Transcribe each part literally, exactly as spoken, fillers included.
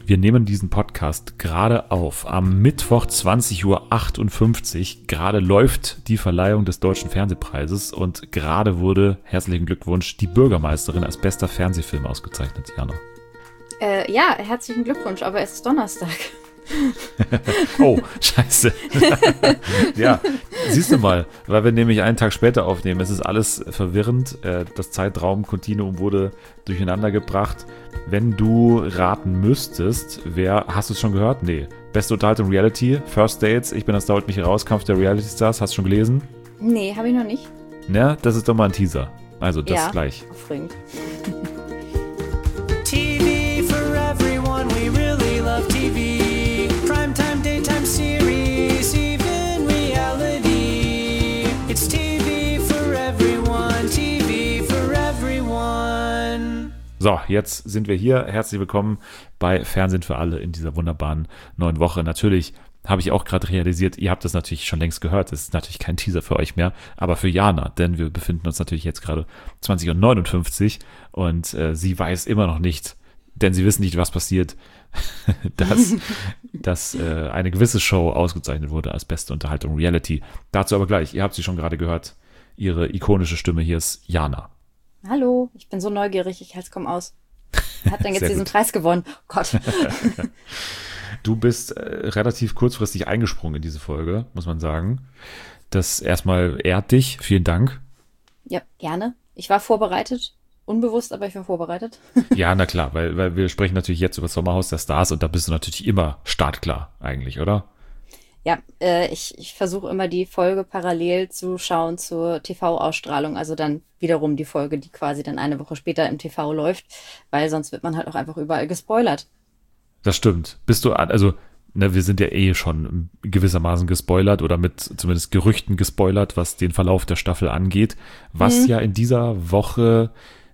Wir nehmen diesen Podcast gerade auf. Am Mittwoch zwanzig Uhr achtundfünfzig. Gerade läuft die Verleihung des Deutschen Fernsehpreises und gerade wurde, herzlichen Glückwunsch, die Bürgermeisterin als bester Fernsehfilm ausgezeichnet, Jana. Äh, ja, herzlichen Glückwunsch, aber es ist Donnerstag. Oh, scheiße. Ja, siehst du mal, weil wir nämlich einen Tag später aufnehmen. Es ist alles verwirrend. Das Zeitraumkontinuum wurde durcheinander gebracht. Wenn du raten müsstest, wer, hast du es schon gehört? Nee. Beste Unterhaltung Reality, First Dates, ich bin das dauert mich raus, Kampf der Reality Stars, hast du schon gelesen? Nee, habe ich noch nicht. Ja, das ist doch mal ein Teaser. Also das ja, gleich. Aufregend. T V for everyone, we really love T V. Primetime, daytime series, even reality. It's T V for everyone, T V for everyone. So, jetzt sind wir hier. Herzlich willkommen bei Fernsehen für alle in dieser wunderbaren neuen Woche. Natürlich habe ich auch gerade realisiert, ihr habt das natürlich schon längst gehört. Das ist natürlich kein Teaser für euch mehr, aber für Jana, denn wir befinden uns natürlich jetzt gerade zwanzig Uhr neunundfünfzig und äh, sie weiß immer noch nicht, denn sie wissen nicht, was passiert, dass, dass äh, eine gewisse Show ausgezeichnet wurde als beste Unterhaltung Reality. Dazu aber gleich, ihr habt sie schon gerade gehört, ihre ikonische Stimme hier ist Jana. Hallo, ich bin so neugierig, ich halte es kaum aus. Wer hat denn jetzt diesen gut. Preis gewonnen? Oh Gott. Du bist äh, relativ kurzfristig eingesprungen in diese Folge, muss man sagen. Das erstmal ehrt dich. Vielen Dank. Ja, gerne. Ich war vorbereitet. Unbewusst, aber ich war vorbereitet. Ja, na klar, weil, weil wir sprechen natürlich jetzt über das Sommerhaus der Stars und da bist du natürlich immer startklar eigentlich, oder? Ja, äh, ich, ich versuche immer die Folge parallel zu schauen zur T V-Ausstrahlung, also dann wiederum die Folge, die quasi dann eine Woche später im T V läuft, weil sonst wird man halt auch einfach überall gespoilert. Das stimmt. Bist du, also, ne, wir sind ja eh schon gewissermaßen gespoilert oder mit zumindest Gerüchten gespoilert, was den Verlauf der Staffel angeht, was mhm. ja in dieser Woche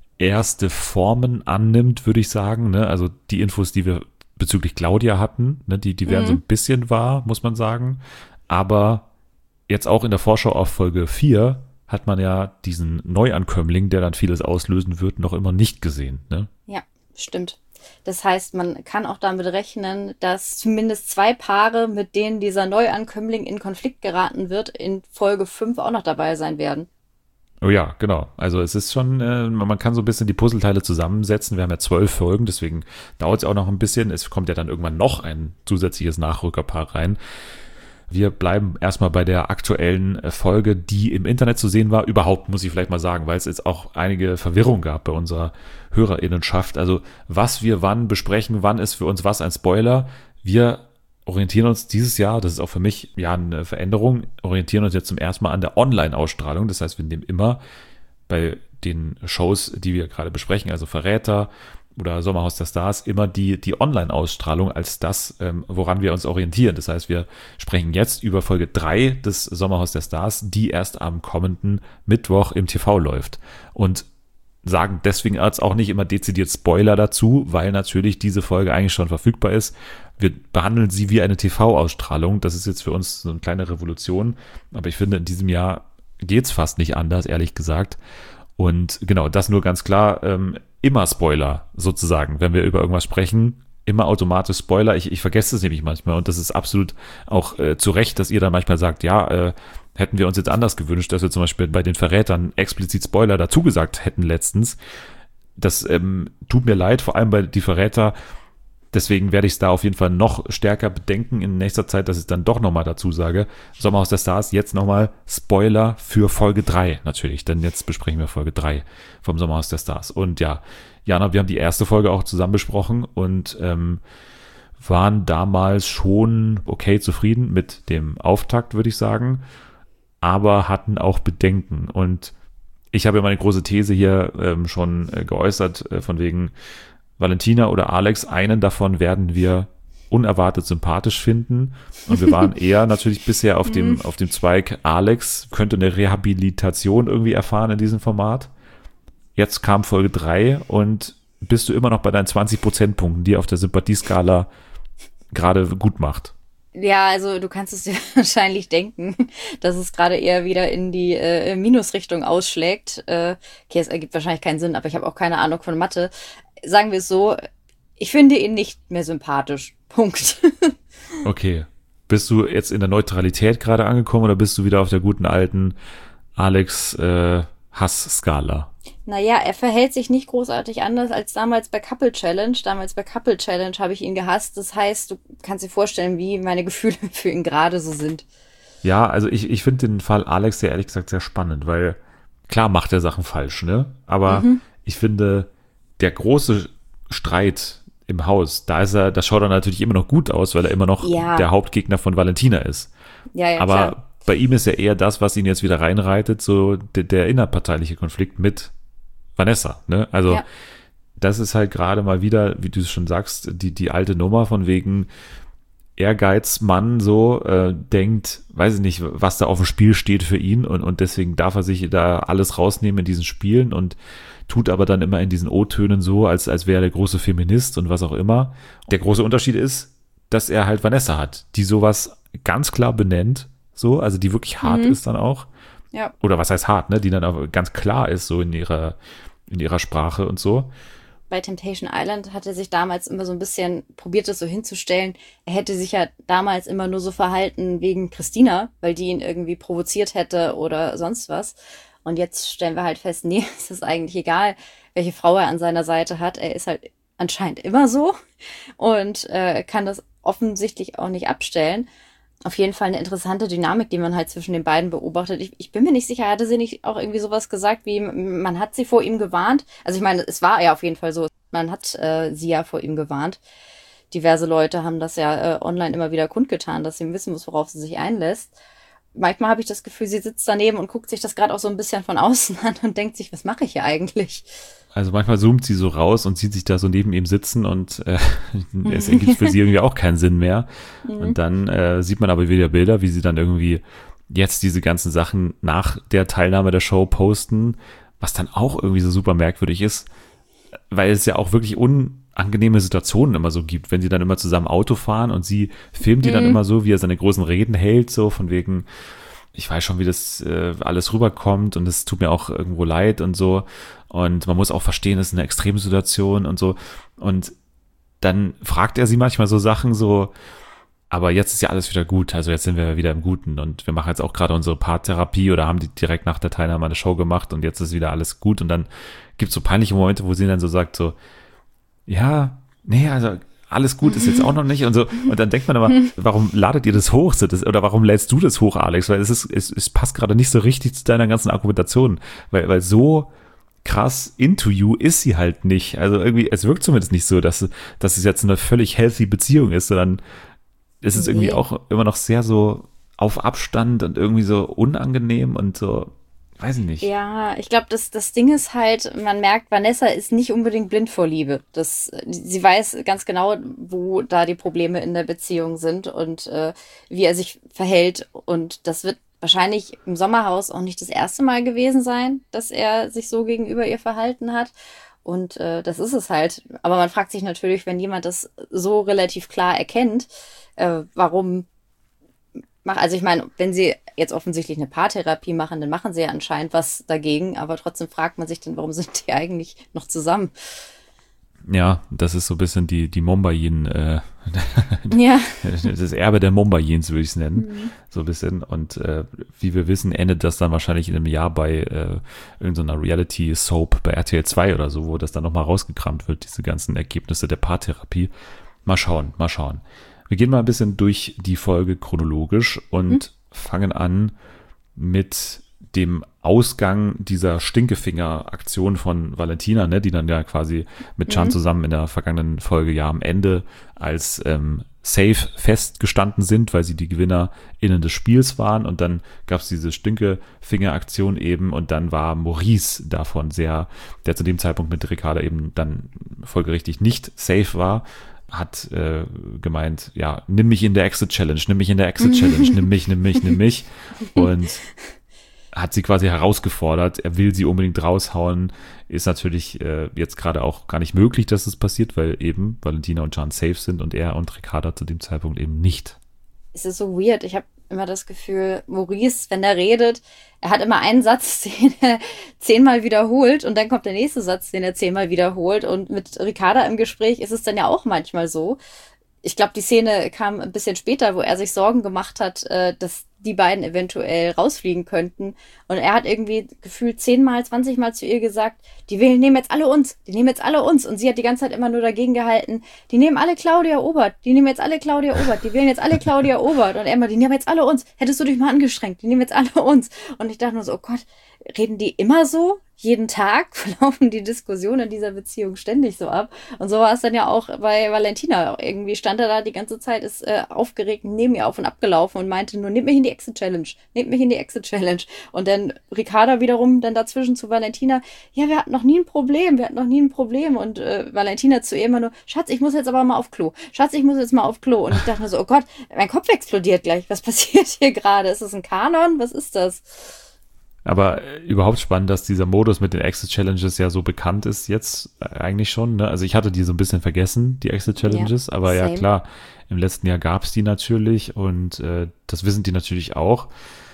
erste Formen annimmt, würde ich sagen, ne? Also die Infos, die wir bezüglich Claudia hatten, ne, die, die werden mhm. so ein bisschen wahr, muss man sagen. Aber jetzt auch in der Vorschau auf Folge vier hat man ja diesen Neuankömmling, der dann vieles auslösen wird, noch immer nicht gesehen, ne? Ja, stimmt. Das heißt, man kann auch damit rechnen, dass zumindest zwei Paare, mit denen dieser Neuankömmling in Konflikt geraten wird, in Folge fünf auch noch dabei sein werden. Oh ja, genau. Also es ist schon, äh, man kann so ein bisschen die Puzzleteile zusammensetzen. Wir haben ja zwölf Folgen, deswegen dauert es auch noch ein bisschen. Es kommt ja dann irgendwann noch ein zusätzliches Nachrückerpaar rein. Wir bleiben erstmal bei der aktuellen Folge, die im Internet zu sehen war. Überhaupt, muss ich vielleicht mal sagen, weil es jetzt auch einige Verwirrung gab bei unserer HörerInnenschaft. Also was wir wann besprechen, wann ist für uns was ein Spoiler. Wir orientieren uns dieses Jahr, das ist auch für mich ja eine Veränderung, orientieren uns jetzt zum ersten Mal an der Online-Ausstrahlung. Das heißt, wir nehmen immer bei den Shows, die wir gerade besprechen, also Verräter oder Sommerhaus der Stars, immer die, die Online-Ausstrahlung als das, ähm, woran wir uns orientieren. Das heißt, wir sprechen jetzt über Folge drei des Sommerhaus der Stars, die erst am kommenden Mittwoch im T V läuft. Und sagen deswegen jetzt auch nicht immer dezidiert Spoiler dazu, weil natürlich diese Folge eigentlich schon verfügbar ist. Wir behandeln sie wie eine T V-Ausstrahlung. Das ist jetzt für uns so eine kleine Revolution. Aber ich finde, in diesem Jahr geht's fast nicht anders, ehrlich gesagt. Und genau, das nur ganz klar, ähm, immer Spoiler sozusagen, wenn wir über irgendwas sprechen, immer automatisch Spoiler. Ich, ich vergesse es nämlich manchmal und das ist absolut auch äh, zu Recht, dass ihr dann manchmal sagt, ja, äh, hätten wir uns jetzt anders gewünscht, dass wir zum Beispiel bei den Verrätern explizit Spoiler dazu gesagt hätten letztens. Das ähm, tut mir leid, vor allem bei die Verräter. Deswegen werde ich es da auf jeden Fall noch stärker bedenken in nächster Zeit, dass ich dann doch nochmal dazu sage. Sommerhaus der Stars, jetzt nochmal Spoiler für Folge drei natürlich, denn jetzt besprechen wir Folge drei vom Sommerhaus der Stars. Und ja, Jana, wir haben die erste Folge auch zusammen besprochen und ähm, waren damals schon okay zufrieden mit dem Auftakt, würde ich sagen, aber hatten auch Bedenken. Und ich habe ja meine große These hier ähm, schon äh, geäußert, äh, von wegen Valentina oder Alex, einen davon werden wir unerwartet sympathisch finden. Und wir waren eher natürlich bisher auf dem, auf dem Zweig, Alex könnte eine Rehabilitation irgendwie erfahren in diesem Format. Jetzt kam Folge drei und bist du immer noch bei deinen zwanzig Prozentpunkten, die auf der Sympathieskala gerade gut macht. Ja, also du kannst es dir wahrscheinlich denken, dass es gerade eher wieder in die äh, Minusrichtung ausschlägt. Äh, okay, es ergibt wahrscheinlich keinen Sinn, aber ich habe auch keine Ahnung von Mathe. Sagen wir es so, Ich finde ihn nicht mehr sympathisch. Punkt. Okay. Bist du jetzt in der Neutralität gerade angekommen oder bist du wieder auf der guten alten Alex äh, Hass-Skala? Naja, er verhält sich nicht großartig anders als damals bei Couple Challenge. Damals bei Couple Challenge habe ich ihn gehasst. Das heißt, du kannst dir vorstellen, wie meine Gefühle für ihn gerade so sind. Ja, also ich, ich finde den Fall Alex ja ehrlich gesagt sehr spannend, weil klar macht er Sachen falsch, ne? Aber mhm. ich finde, der große Streit im Haus, da ist er, das schaut er natürlich immer noch gut aus, weil er immer noch ja. der Hauptgegner von Valentina ist. Ja, ja, aber klar. Bei ihm ist ja eher das, was ihn jetzt wieder reinreitet, so der, der innerparteiliche Konflikt mit Vanessa, ne? Also ja. das ist halt gerade mal wieder, wie du es schon sagst, die, die alte Nummer von wegen Ehrgeizmann so, äh, denkt, weiß ich nicht, was da auf dem Spiel steht für ihn und, und deswegen darf er sich da alles rausnehmen in diesen Spielen und tut aber dann immer in diesen O-Tönen so, als, als wäre er der große Feminist und was auch immer. Der große Unterschied ist, dass er halt Vanessa hat, die sowas ganz klar benennt, so, also die wirklich hart mhm. ist dann auch. Ja. Oder was heißt hart, ne? Die dann aber ganz klar ist, so in ihrer, in ihrer Sprache und so. Bei Temptation Island hat er sich damals immer so ein bisschen probiert, das so hinzustellen. Er hätte sich ja damals immer nur so verhalten wegen Christina, weil die ihn irgendwie provoziert hätte oder sonst was. Und jetzt stellen wir halt fest, nee, es ist eigentlich egal, welche Frau er an seiner Seite hat. Er ist halt anscheinend immer so und äh, kann das offensichtlich auch nicht abstellen. Auf jeden Fall eine interessante Dynamik, die man halt zwischen den beiden beobachtet. Ich, ich bin mir nicht sicher, hatte sie nicht auch irgendwie sowas gesagt, wie man hat sie vor ihm gewarnt? Also ich meine, es war ja auf jeden Fall so, man hat äh, sie ja vor ihm gewarnt. Diverse Leute haben das ja äh, online immer wieder kundgetan, dass sie wissen muss, worauf sie sich einlässt. Manchmal habe ich das Gefühl, sie sitzt daneben und guckt sich das gerade auch so ein bisschen von außen an und denkt sich, was mache ich hier eigentlich? Also manchmal zoomt sie so raus und sieht sich da so neben ihm sitzen und äh, es ergibt für sie irgendwie auch keinen Sinn mehr. Mhm. Und dann äh, sieht man aber wieder Bilder, wie sie dann irgendwie jetzt diese ganzen Sachen nach der Teilnahme der Show posten, was dann auch irgendwie so super merkwürdig ist, weil es ja auch wirklich unangenehme Situationen immer so gibt, wenn sie dann immer zusammen Auto fahren und sie filmt die mhm. dann immer so, wie er seine großen Reden hält, so von wegen, ich weiß schon, wie das äh, alles rüberkommt und es tut mir auch irgendwo leid und so. Und man muss auch verstehen, es ist eine Extremsituation und so. Und dann fragt er sie manchmal so Sachen so, aber jetzt ist ja alles wieder gut, also jetzt sind wir wieder im Guten und wir machen jetzt auch gerade unsere Paartherapie oder haben die direkt nach der Teilnahme eine Show gemacht und jetzt ist wieder alles gut. Und dann gibt es so peinliche Momente, wo sie dann so sagt so, ja, nee, also alles gut ist jetzt auch noch nicht und so. Und dann denkt man aber, warum ladet ihr das hoch? Oder warum lädst du das hoch, Alex? Weil es ist, es, es passt gerade nicht so richtig zu deiner ganzen Argumentation. Weil, weil so krass into you ist sie halt nicht. Also irgendwie, es wirkt zumindest nicht so, dass, dass es jetzt eine völlig healthy Beziehung ist, sondern es ist irgendwie auch immer noch sehr so auf Abstand und irgendwie so unangenehm und so, weiß ich nicht. Ja, ich glaube, das, das Ding ist halt, man merkt, Vanessa ist nicht unbedingt blind vor Liebe. Das, sie weiß ganz genau, wo da die Probleme in der Beziehung sind und äh, wie er sich verhält. Und das wird wahrscheinlich im Sommerhaus auch nicht das erste Mal gewesen sein, dass er sich so gegenüber ihr verhalten hat. Und äh, das ist es halt. Aber man fragt sich natürlich, wenn jemand das so relativ klar erkennt, äh, warum macht, also ich meine, wenn sie jetzt offensichtlich eine Paartherapie machen, dann machen sie ja anscheinend was dagegen, aber trotzdem fragt man sich dann, warum sind die eigentlich noch zusammen? Ja, das ist so ein bisschen die, die Mombayin, äh, ja. das Erbe der Mombayins würde ich es nennen, Mhm. so ein bisschen. Und äh, wie wir wissen, endet das dann wahrscheinlich in einem Jahr bei äh, irgendeiner Reality-Soap bei R T L zwei oder so, wo das dann nochmal rausgekramt wird, diese ganzen Ergebnisse der Paartherapie. Mal schauen, mal schauen. Wir gehen mal ein bisschen durch die Folge chronologisch und mhm. fangen an mit dem Ausgang dieser Stinkefinger-Aktion von Valentina, ne, die dann ja quasi mit Can mhm. zusammen in der vergangenen Folge ja am Ende als ähm, safe festgestanden sind, weil sie die GewinnerInnen des Spiels waren und dann gab es diese Stinkefinger-Aktion eben und dann war Maurice davon sehr, der zu dem Zeitpunkt mit Ricarda eben dann folgerichtig nicht safe war, hat äh, gemeint, ja, nimm mich in der Exit-Challenge, nimm mich in der Exit-Challenge, nimm mich, nimm mich, nimm mich und hat sie quasi herausgefordert, er will sie unbedingt raushauen, ist natürlich äh, jetzt gerade auch gar nicht möglich, dass das passiert, weil eben Valentina und Can safe sind und er und Ricarda zu dem Zeitpunkt eben nicht. Es ist so weird, ich habe immer das Gefühl, Maurice, wenn er redet, er hat immer einen Satz, den er zehnmal wiederholt und dann kommt der nächste Satz, den er zehnmal wiederholt. Und mit Ricarda im Gespräch ist es dann ja auch manchmal so. Ich glaube, die Szene kam ein bisschen später, wo er sich Sorgen gemacht hat, äh, dass die beiden eventuell rausfliegen könnten. Und er hat irgendwie gefühlt zehnmal, zwanzigmal zu ihr gesagt, die will, nehmen jetzt alle uns, die nehmen jetzt alle uns. Und sie hat die ganze Zeit immer nur dagegen gehalten, die nehmen alle Claudia Obert, die nehmen jetzt alle Claudia Obert, die wählen jetzt alle Claudia Obert. Und er immer, die nehmen jetzt alle uns. Hättest du dich mal angestrengt, die nehmen jetzt alle uns. Und ich dachte nur so, oh Gott, reden die immer so? Jeden Tag laufen die Diskussionen in dieser Beziehung ständig so ab. Und so war es dann ja auch bei Valentina. Irgendwie stand er da die ganze Zeit, ist äh, aufgeregt neben ihr auf und abgelaufen und meinte nur, nehmt mich in die Exit-Challenge, nehmt mich in die Exit-Challenge. Und dann Ricarda wiederum dann dazwischen zu Valentina, ja, wir hatten noch nie ein Problem, wir hatten noch nie ein Problem. Und äh, Valentina zu ihr immer nur, Schatz, ich muss jetzt aber mal auf Klo. Schatz, ich muss jetzt mal auf Klo. Und ich dachte mir so, oh Gott, mein Kopf explodiert gleich. Was passiert hier gerade? Ist das ein Kanon? Was ist das? Aber äh, überhaupt spannend, dass dieser Modus mit den Exit-Challenges ja so bekannt ist jetzt äh, eigentlich schon. Ne? Also ich hatte die so ein bisschen vergessen, die Exit-Challenges, ja, aber same. Ja klar, im letzten Jahr gab es die natürlich und äh, das wissen die natürlich auch.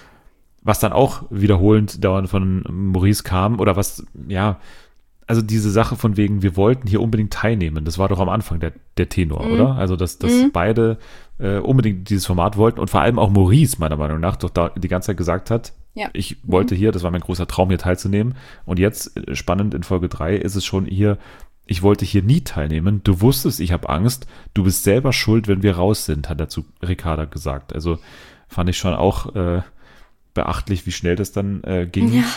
Was dann auch wiederholend dauernd von Maurice kam oder was, ja, also diese Sache von wegen, wir wollten hier unbedingt teilnehmen, das war doch am Anfang der, der Tenor, mhm. oder? Also dass, dass mhm. beide äh, unbedingt dieses Format wollten und vor allem auch Maurice meiner Meinung nach doch da die ganze Zeit gesagt hat, ja. ich wollte mhm. hier, das war mein großer Traum, hier teilzunehmen. Und jetzt, spannend in Folge drei, ist es schon hier, ich wollte hier nie teilnehmen. Du wusstest, ich habe Angst. Du bist selber schuld, wenn wir raus sind, hat er zu Ricarda gesagt. Also fand ich schon auch äh, beachtlich, wie schnell das dann äh, ging. Ja.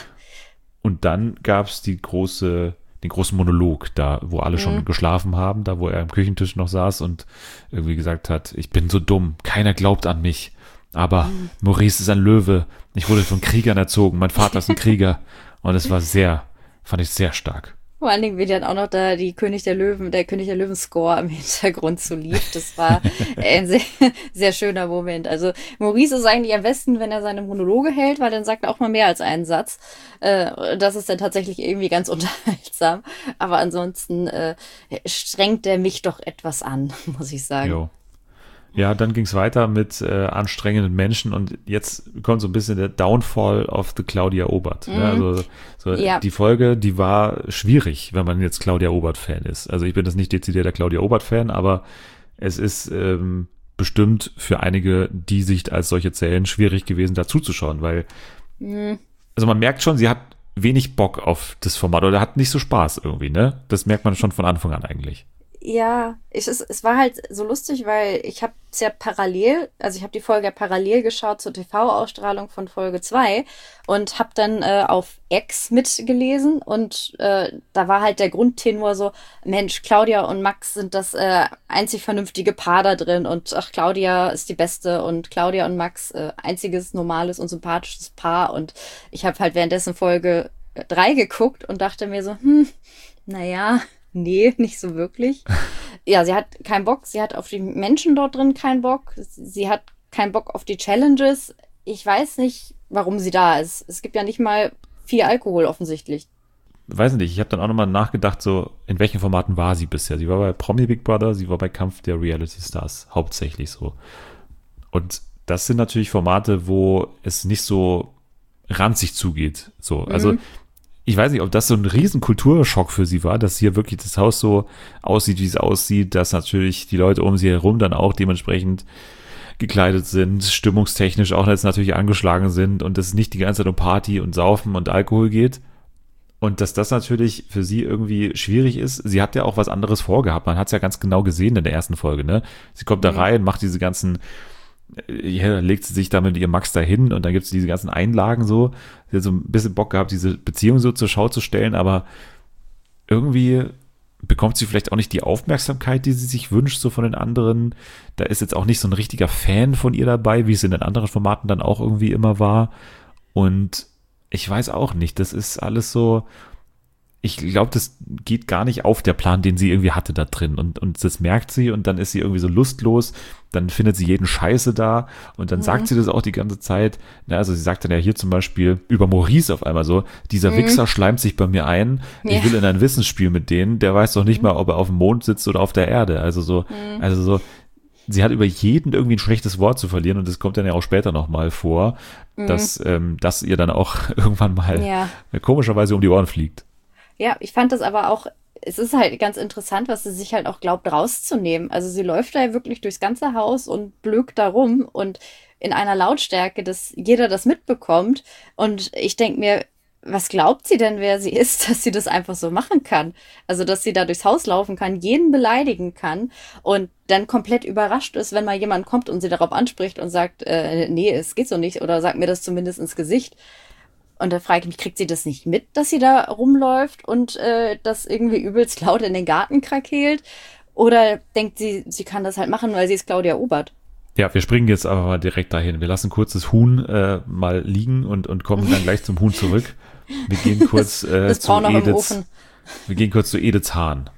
Und dann gab es die große, den großen Monolog da, wo alle mhm. schon geschlafen haben, da wo er am Küchentisch noch saß und irgendwie gesagt hat, ich bin so dumm, keiner glaubt an mich. Aber mhm. Maurice ist ein Löwe. Ich wurde von Kriegern erzogen. Mein Vater ist ein Krieger. Und es war sehr, fand ich sehr stark. Vor allen Dingen, wie dann auch noch da die König der Löwen, der König der Löwen-Score im Hintergrund so lief. Das war ein sehr, sehr schöner Moment. Also Maurice ist eigentlich am besten, wenn er seine Monologe hält, weil dann sagt er auch mal mehr als einen Satz. Äh, das ist dann tatsächlich irgendwie ganz unterhaltsam. Aber ansonsten äh, strengt er mich doch etwas an, muss ich sagen. Jo. Ja, dann ging es weiter mit äh, anstrengenden Menschen und jetzt kommt so ein bisschen der Downfall of the Claudia Obert. Mhm. Ne? Also so ja. Die Folge, die war schwierig, wenn man jetzt Claudia Obert-Fan ist. Also ich bin das nicht dezidierter Claudia Obert-Fan, aber es ist ähm, bestimmt für einige, die sich als solche zählen, schwierig gewesen, da zuzuschauen, weil mhm. also man merkt schon, sie hat wenig Bock auf das Format oder hat nicht so Spaß irgendwie, ne? Das merkt man schon von Anfang an eigentlich. Ja, ich, es, es war halt so lustig, weil ich habe es ja parallel, also ich habe die Folge ja parallel geschaut zur T V-Ausstrahlung von Folge zwei und habe dann äh, auf X mitgelesen und äh, da war halt der Grundtenor so, Mensch, Claudia und Max sind das äh, einzig vernünftige Paar da drin und ach, Claudia ist die Beste und Claudia und Max äh, einziges normales und sympathisches Paar und ich habe halt währenddessen Folge drei geguckt und dachte mir so, hm, naja, nee, nicht so wirklich. Ja, sie hat keinen Bock. Sie hat auf die Menschen dort drin keinen Bock. Sie hat keinen Bock auf die Challenges. Ich weiß nicht, warum sie da ist. Es gibt ja nicht mal viel Alkohol offensichtlich. Weiß nicht, ich habe dann auch nochmal nachgedacht, so in welchen Formaten war sie bisher? Sie war bei Promi Big Brother, sie war bei Kampf der Reality Stars, hauptsächlich so. Und das sind natürlich Formate, wo es nicht so ranzig zugeht. So, also mhm. Ich weiß nicht, ob das so ein riesen Kulturschock für sie war, dass hier wirklich das Haus so aussieht, wie es aussieht, dass natürlich die Leute um sie herum dann auch dementsprechend gekleidet sind, stimmungstechnisch auch jetzt natürlich angeschlagen sind und es nicht die ganze Zeit um Party und Saufen und Alkohol geht. Und dass das natürlich für sie irgendwie schwierig ist. Sie hat ja auch was anderes vorgehabt. Man hat es ja ganz genau gesehen in der ersten Folge, ne? Sie kommt da rein, macht diese ganzen ja, legt sie sich da mit ihrem Max dahin und dann gibt es diese ganzen Einlagen so. Sie hat so ein bisschen Bock gehabt, diese Beziehung so zur Schau zu stellen, aber irgendwie bekommt sie vielleicht auch nicht die Aufmerksamkeit, die sie sich wünscht, so von den anderen. Da ist jetzt auch nicht so ein richtiger Fan von ihr dabei, wie es in den anderen Formaten dann auch irgendwie immer war. Und ich weiß auch nicht, das ist alles so, ich glaube, das geht gar nicht auf, der Plan, den sie irgendwie hatte da drin. Und, und das merkt sie und dann ist sie irgendwie so lustlos. Dann findet sie jeden Scheiße da und dann mhm. sagt sie das auch die ganze Zeit. Na, also sie sagt dann ja hier zum Beispiel über Maurice auf einmal so, dieser mhm. Wichser schleimt sich bei mir ein. Ja. Ich will in ein Wissensspiel mit denen. Der weiß doch nicht mhm. mal, ob er auf dem Mond sitzt oder auf der Erde. Also so, mhm. also so, sie hat über jeden irgendwie ein schlechtes Wort zu verlieren und das kommt dann ja auch später nochmal vor, Mhm. dass ähm, das ihr dann auch irgendwann mal Ja. komischerweise um die Ohren fliegt. Ja, ich fand das aber auch, es ist halt ganz interessant, was sie sich halt auch glaubt rauszunehmen. Also sie läuft da ja wirklich durchs ganze Haus und blökt da rum und in einer Lautstärke, dass jeder das mitbekommt. Und ich denke mir, was glaubt sie denn, wer sie ist, dass sie das einfach so machen kann? Also, dass sie da durchs Haus laufen kann, jeden beleidigen kann und dann komplett überrascht ist, wenn mal jemand kommt und sie darauf anspricht und sagt, äh, nee, es geht so nicht oder sagt mir das zumindest ins Gesicht. Und da frage ich mich, kriegt sie das nicht mit, dass sie da rumläuft und äh, das irgendwie übelst laut in den Garten krakeelt? Oder denkt sie, sie kann das halt machen, weil sie ist Claudia Obert? Ja, wir springen jetzt aber mal direkt dahin. Wir lassen kurz das Huhn äh, mal liegen und, und kommen dann gleich zum Huhn zurück. Wir gehen kurz äh, Das zu braucht noch im Ediths, Ofen. wir gehen kurz zu Ediths Hahn.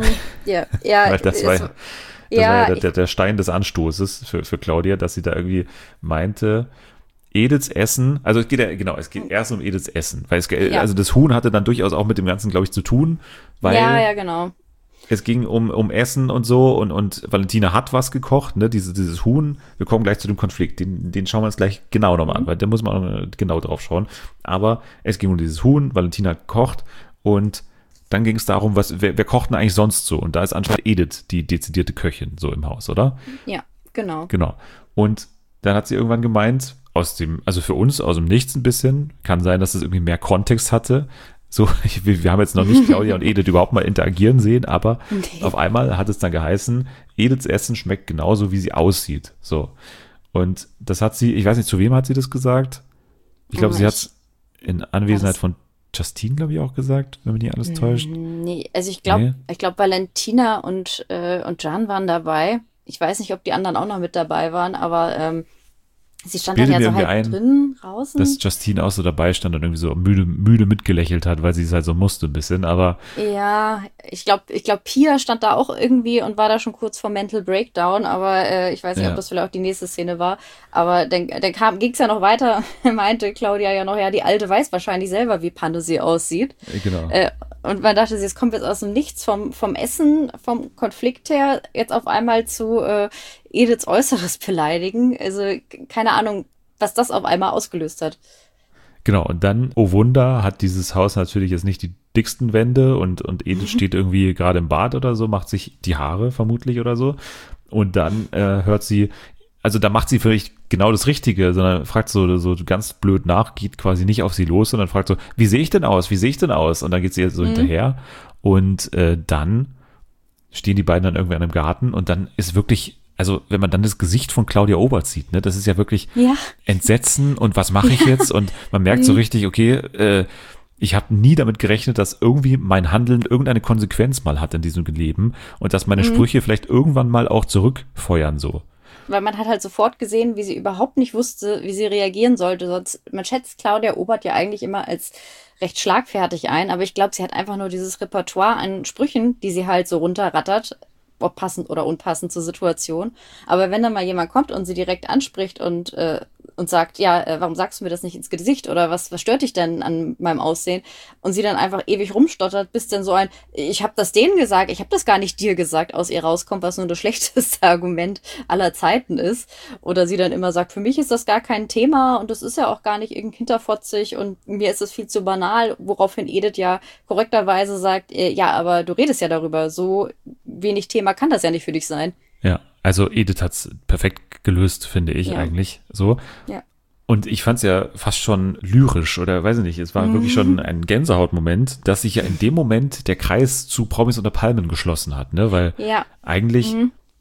Ja, ja, Weil das war, es- ja- das ja, war ja der, ich- der, der Stein des Anstoßes für, für Claudia, dass sie da irgendwie meinte, Ediths Essen, also es geht ja, genau, es geht erst um Ediths Essen, weil es, Ja. also das Huhn hatte dann durchaus auch mit dem Ganzen, glaube ich, zu tun, weil ja, ja, genau. es ging um, um Essen und so und, und Valentina hat was gekocht, ne, diese, dieses Huhn. Wir kommen gleich zu dem Konflikt, den, den schauen wir uns gleich genau nochmal an, weil da muss man auch genau drauf schauen. Aber es ging um dieses Huhn, Valentina kocht und dann ging es darum, was, wer, wer kocht denn eigentlich sonst so? Und da ist anscheinend Edith die dezidierte Köchin so im Haus, oder? Ja, genau. Genau. Und dann hat sie irgendwann gemeint, aus dem, also für uns aus dem Nichts ein bisschen, kann sein, dass es irgendwie mehr Kontext hatte. So, ich, wir wir haben jetzt noch nicht Claudia und Edith überhaupt mal interagieren sehen, aber Nee. auf einmal hat es dann geheißen, Ediths Essen schmeckt genauso, wie sie aussieht. So. Und das hat sie, ich weiß nicht, zu wem hat sie das gesagt? Ich glaube, Oh, sie ich- hat es in Anwesenheit das- von Justine, glaube ich, auch gesagt, wenn mich nicht alles täuscht. Nee, also ich glaube, Nee. ich glaube, Valentina und, äh, und Jan waren dabei. Ich weiß nicht, ob die anderen auch noch mit dabei waren, aber ähm, sie stand dann bilde ja mir so irgendwie halb ein, drin, draußen. Dass Justine auch so dabei stand und irgendwie so müde, müde mitgelächelt hat, weil sie es halt so musste ein bisschen, aber Ja, ich glaube, ich glaube, Pia stand da auch irgendwie und war da schon kurz vor Mental Breakdown, aber äh, ich weiß nicht, Ja. ob das vielleicht auch die nächste Szene war. Aber dann, dann kam, ging's ja noch weiter, meinte Claudia ja noch, ja, die Alte weiß wahrscheinlich selber, wie Panne sie aussieht. äh, genau. Äh, und man dachte, es kommt jetzt aus dem Nichts vom, vom Essen, vom Konflikt her, jetzt auf einmal zu äh, Ediths Äußeres beleidigen. Also keine Ahnung, was das auf einmal ausgelöst hat. Genau, und dann, oh Wunder, hat dieses Haus natürlich jetzt nicht die dicksten Wände und, und Edith steht irgendwie gerade im Bad oder so, macht sich die Haare vermutlich oder so. Und dann äh, hört sie, also da macht sie vielleicht genau das Richtige, sondern fragt so, so ganz blöd nach, geht quasi nicht auf sie los, sondern fragt so, wie sehe ich denn aus, wie sehe ich denn aus? Und dann geht sie ihr so hinterher und äh, dann stehen die beiden dann irgendwie an einem Garten und dann ist wirklich, also wenn man dann das Gesicht von Claudia Obert sieht, ne, das ist ja wirklich Ja. Entsetzen und was mache ich jetzt? Und man merkt so richtig, okay, äh, ich habe nie damit gerechnet, dass irgendwie mein Handeln irgendeine Konsequenz mal hat in diesem Leben und dass meine Sprüche vielleicht irgendwann mal auch zurückfeuern so. Weil man hat halt sofort gesehen, wie sie überhaupt nicht wusste, wie sie reagieren sollte. Sonst, man schätzt Claudia Obert ja eigentlich immer als recht schlagfertig ein, aber ich glaube, sie hat einfach nur dieses Repertoire an Sprüchen, die sie halt so runterrattert, ob passend oder unpassend zur Situation. Aber wenn dann mal jemand kommt und sie direkt anspricht und, äh, und sagt, ja, äh, warum sagst du mir das nicht ins Gesicht oder was, was stört dich denn an meinem Aussehen? Und sie dann einfach ewig rumstottert, bis dann so ein, ich habe das denen gesagt, ich habe das gar nicht dir gesagt, aus ihr rauskommt, was nur das schlechteste Argument aller Zeiten ist. Oder sie dann immer sagt, für mich ist das gar kein Thema und das ist ja auch gar nicht irgendwie hinterfotzig und mir ist es viel zu banal, woraufhin Edith ja korrekterweise sagt, äh, ja, aber du redest ja darüber, so wenig Thema kann das ja nicht für dich sein. Ja, also Edith hat's perfekt gelöst, finde ich Ja. eigentlich so. Ja. Und ich fand's ja fast schon lyrisch oder weiß ich nicht, es war wirklich schon ein Gänsehautmoment, dass sich ja in dem Moment der Kreis zu Promis unter Palmen geschlossen hat, ne, weil Ja. eigentlich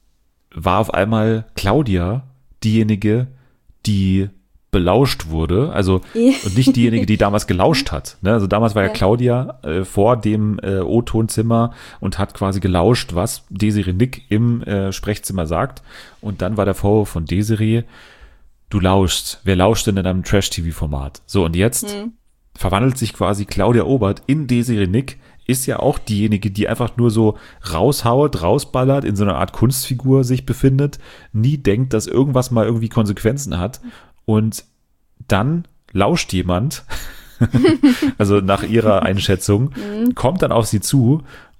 war auf einmal Claudia diejenige, die belauscht wurde, also Ja. und nicht diejenige, die damals gelauscht hat. Ne? Also damals war ja, Ja. Claudia äh, vor dem äh, O-Tonzimmer und hat quasi gelauscht, was Desiree Nick im äh, Sprechzimmer sagt. Und dann war der Vorwurf von Desiree, du lauschst. Wer lauscht denn in einem Trash-T V-Format? So, und jetzt verwandelt sich quasi Claudia Obert in Desiree Nick, ist ja auch diejenige, die einfach nur so raushaut, rausballert, in so einer Art Kunstfigur sich befindet, nie denkt, dass irgendwas mal irgendwie Konsequenzen hat. Und dann lauscht jemand, also nach ihrer Einschätzung, kommt dann auf sie zu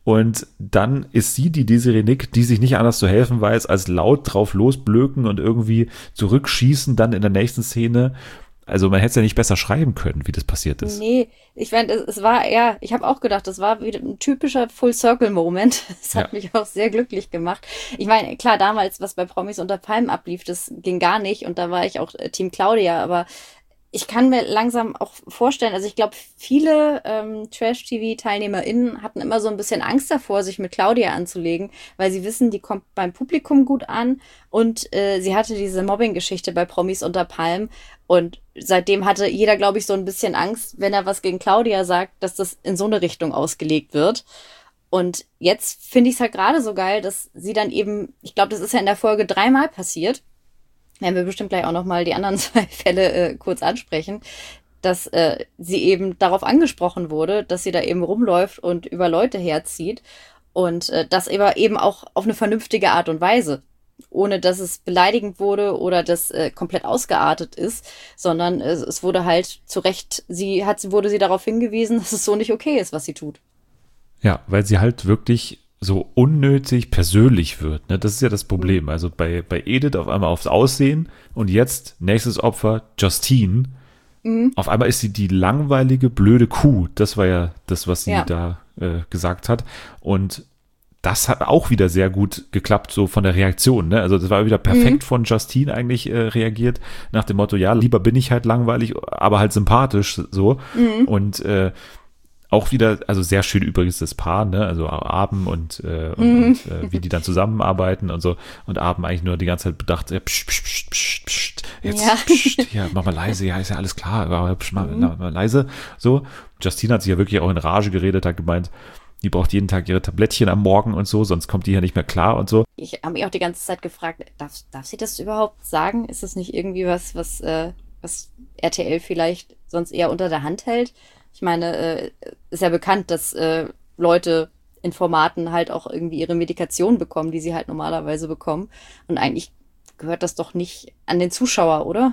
Und dann ist sie die Desiree Nick, die sich nicht anders zu helfen weiß, als laut drauf losblöken und irgendwie zurückschießen dann in der nächsten Szene. Also man hätte es ja nicht besser schreiben können, wie das passiert ist. Nee, ich meine, es, es war eher, ich habe auch gedacht, das war wieder ein typischer Full-Circle-Moment. Das hat Ja. mich auch sehr glücklich gemacht. Ich meine, klar, damals, was bei Promis unter Palmen ablief, das ging gar nicht und da war ich auch äh, Team Claudia, aber ich kann mir langsam auch vorstellen, also ich glaube, viele ähm, Trash-T V-TeilnehmerInnen hatten immer so ein bisschen Angst davor, sich mit Claudia anzulegen, weil sie wissen, die kommt beim Publikum gut an und äh, sie hatte diese Mobbing-Geschichte bei Promis unter Palmen und seitdem hatte jeder, glaube ich, so ein bisschen Angst, wenn er was gegen Claudia sagt, dass das in so eine Richtung ausgelegt wird. Und jetzt finde ich es halt gerade so geil, dass sie dann eben, ich glaube, das ist ja in der Folge dreimal passiert, werden wir bestimmt gleich auch nochmal die anderen zwei Fälle äh, kurz ansprechen, dass äh, sie eben darauf angesprochen wurde, dass sie da eben rumläuft und über Leute herzieht und äh, das aber eben auch auf eine vernünftige Art und Weise, ohne dass es beleidigend wurde oder das äh, komplett ausgeartet ist, sondern äh, es wurde halt zu Recht, sie hat, wurde sie darauf hingewiesen, dass es so nicht okay ist, was sie tut. Ja, weil sie halt wirklich so unnötig persönlich wird. Ne? Das ist ja das Problem. Also bei, bei Edith auf einmal aufs Aussehen und jetzt nächstes Opfer Justine. Mhm. Auf einmal ist sie die langweilige, blöde Kuh. Das war ja das, was sie Ja. da äh, gesagt hat. Und das hat auch wieder sehr gut geklappt, so von der Reaktion. Ne? Also das war wieder perfekt von Justine eigentlich äh, reagiert, nach dem Motto, ja, lieber bin ich halt langweilig, aber halt sympathisch so. Und äh, auch wieder, also sehr schön übrigens das Paar, ne, also Abend und, äh, und, und äh, wie die dann zusammenarbeiten und so. Und Abend eigentlich nur die ganze Zeit bedacht, ja, psch, psch, psch, psch, psch, jetzt, Ja. psch, ja, mach mal leise, ja, ist ja alles klar, aber psch, mal, na, mal leise, so. Justine hat sich ja wirklich auch in Rage geredet, hat gemeint, die braucht jeden Tag ihre Tablettchen am Morgen und so, sonst kommt die ja nicht mehr klar und so. Ich habe mich auch die ganze Zeit gefragt, darf, darf sie das überhaupt sagen? Ist das nicht irgendwie was, was, äh, was R T L vielleicht sonst eher unter der Hand hält? Ich meine, äh, ist ja bekannt, dass äh, Leute in Formaten halt auch irgendwie ihre Medikation bekommen, die sie halt normalerweise bekommen. Und eigentlich gehört das doch nicht an den Zuschauer, oder?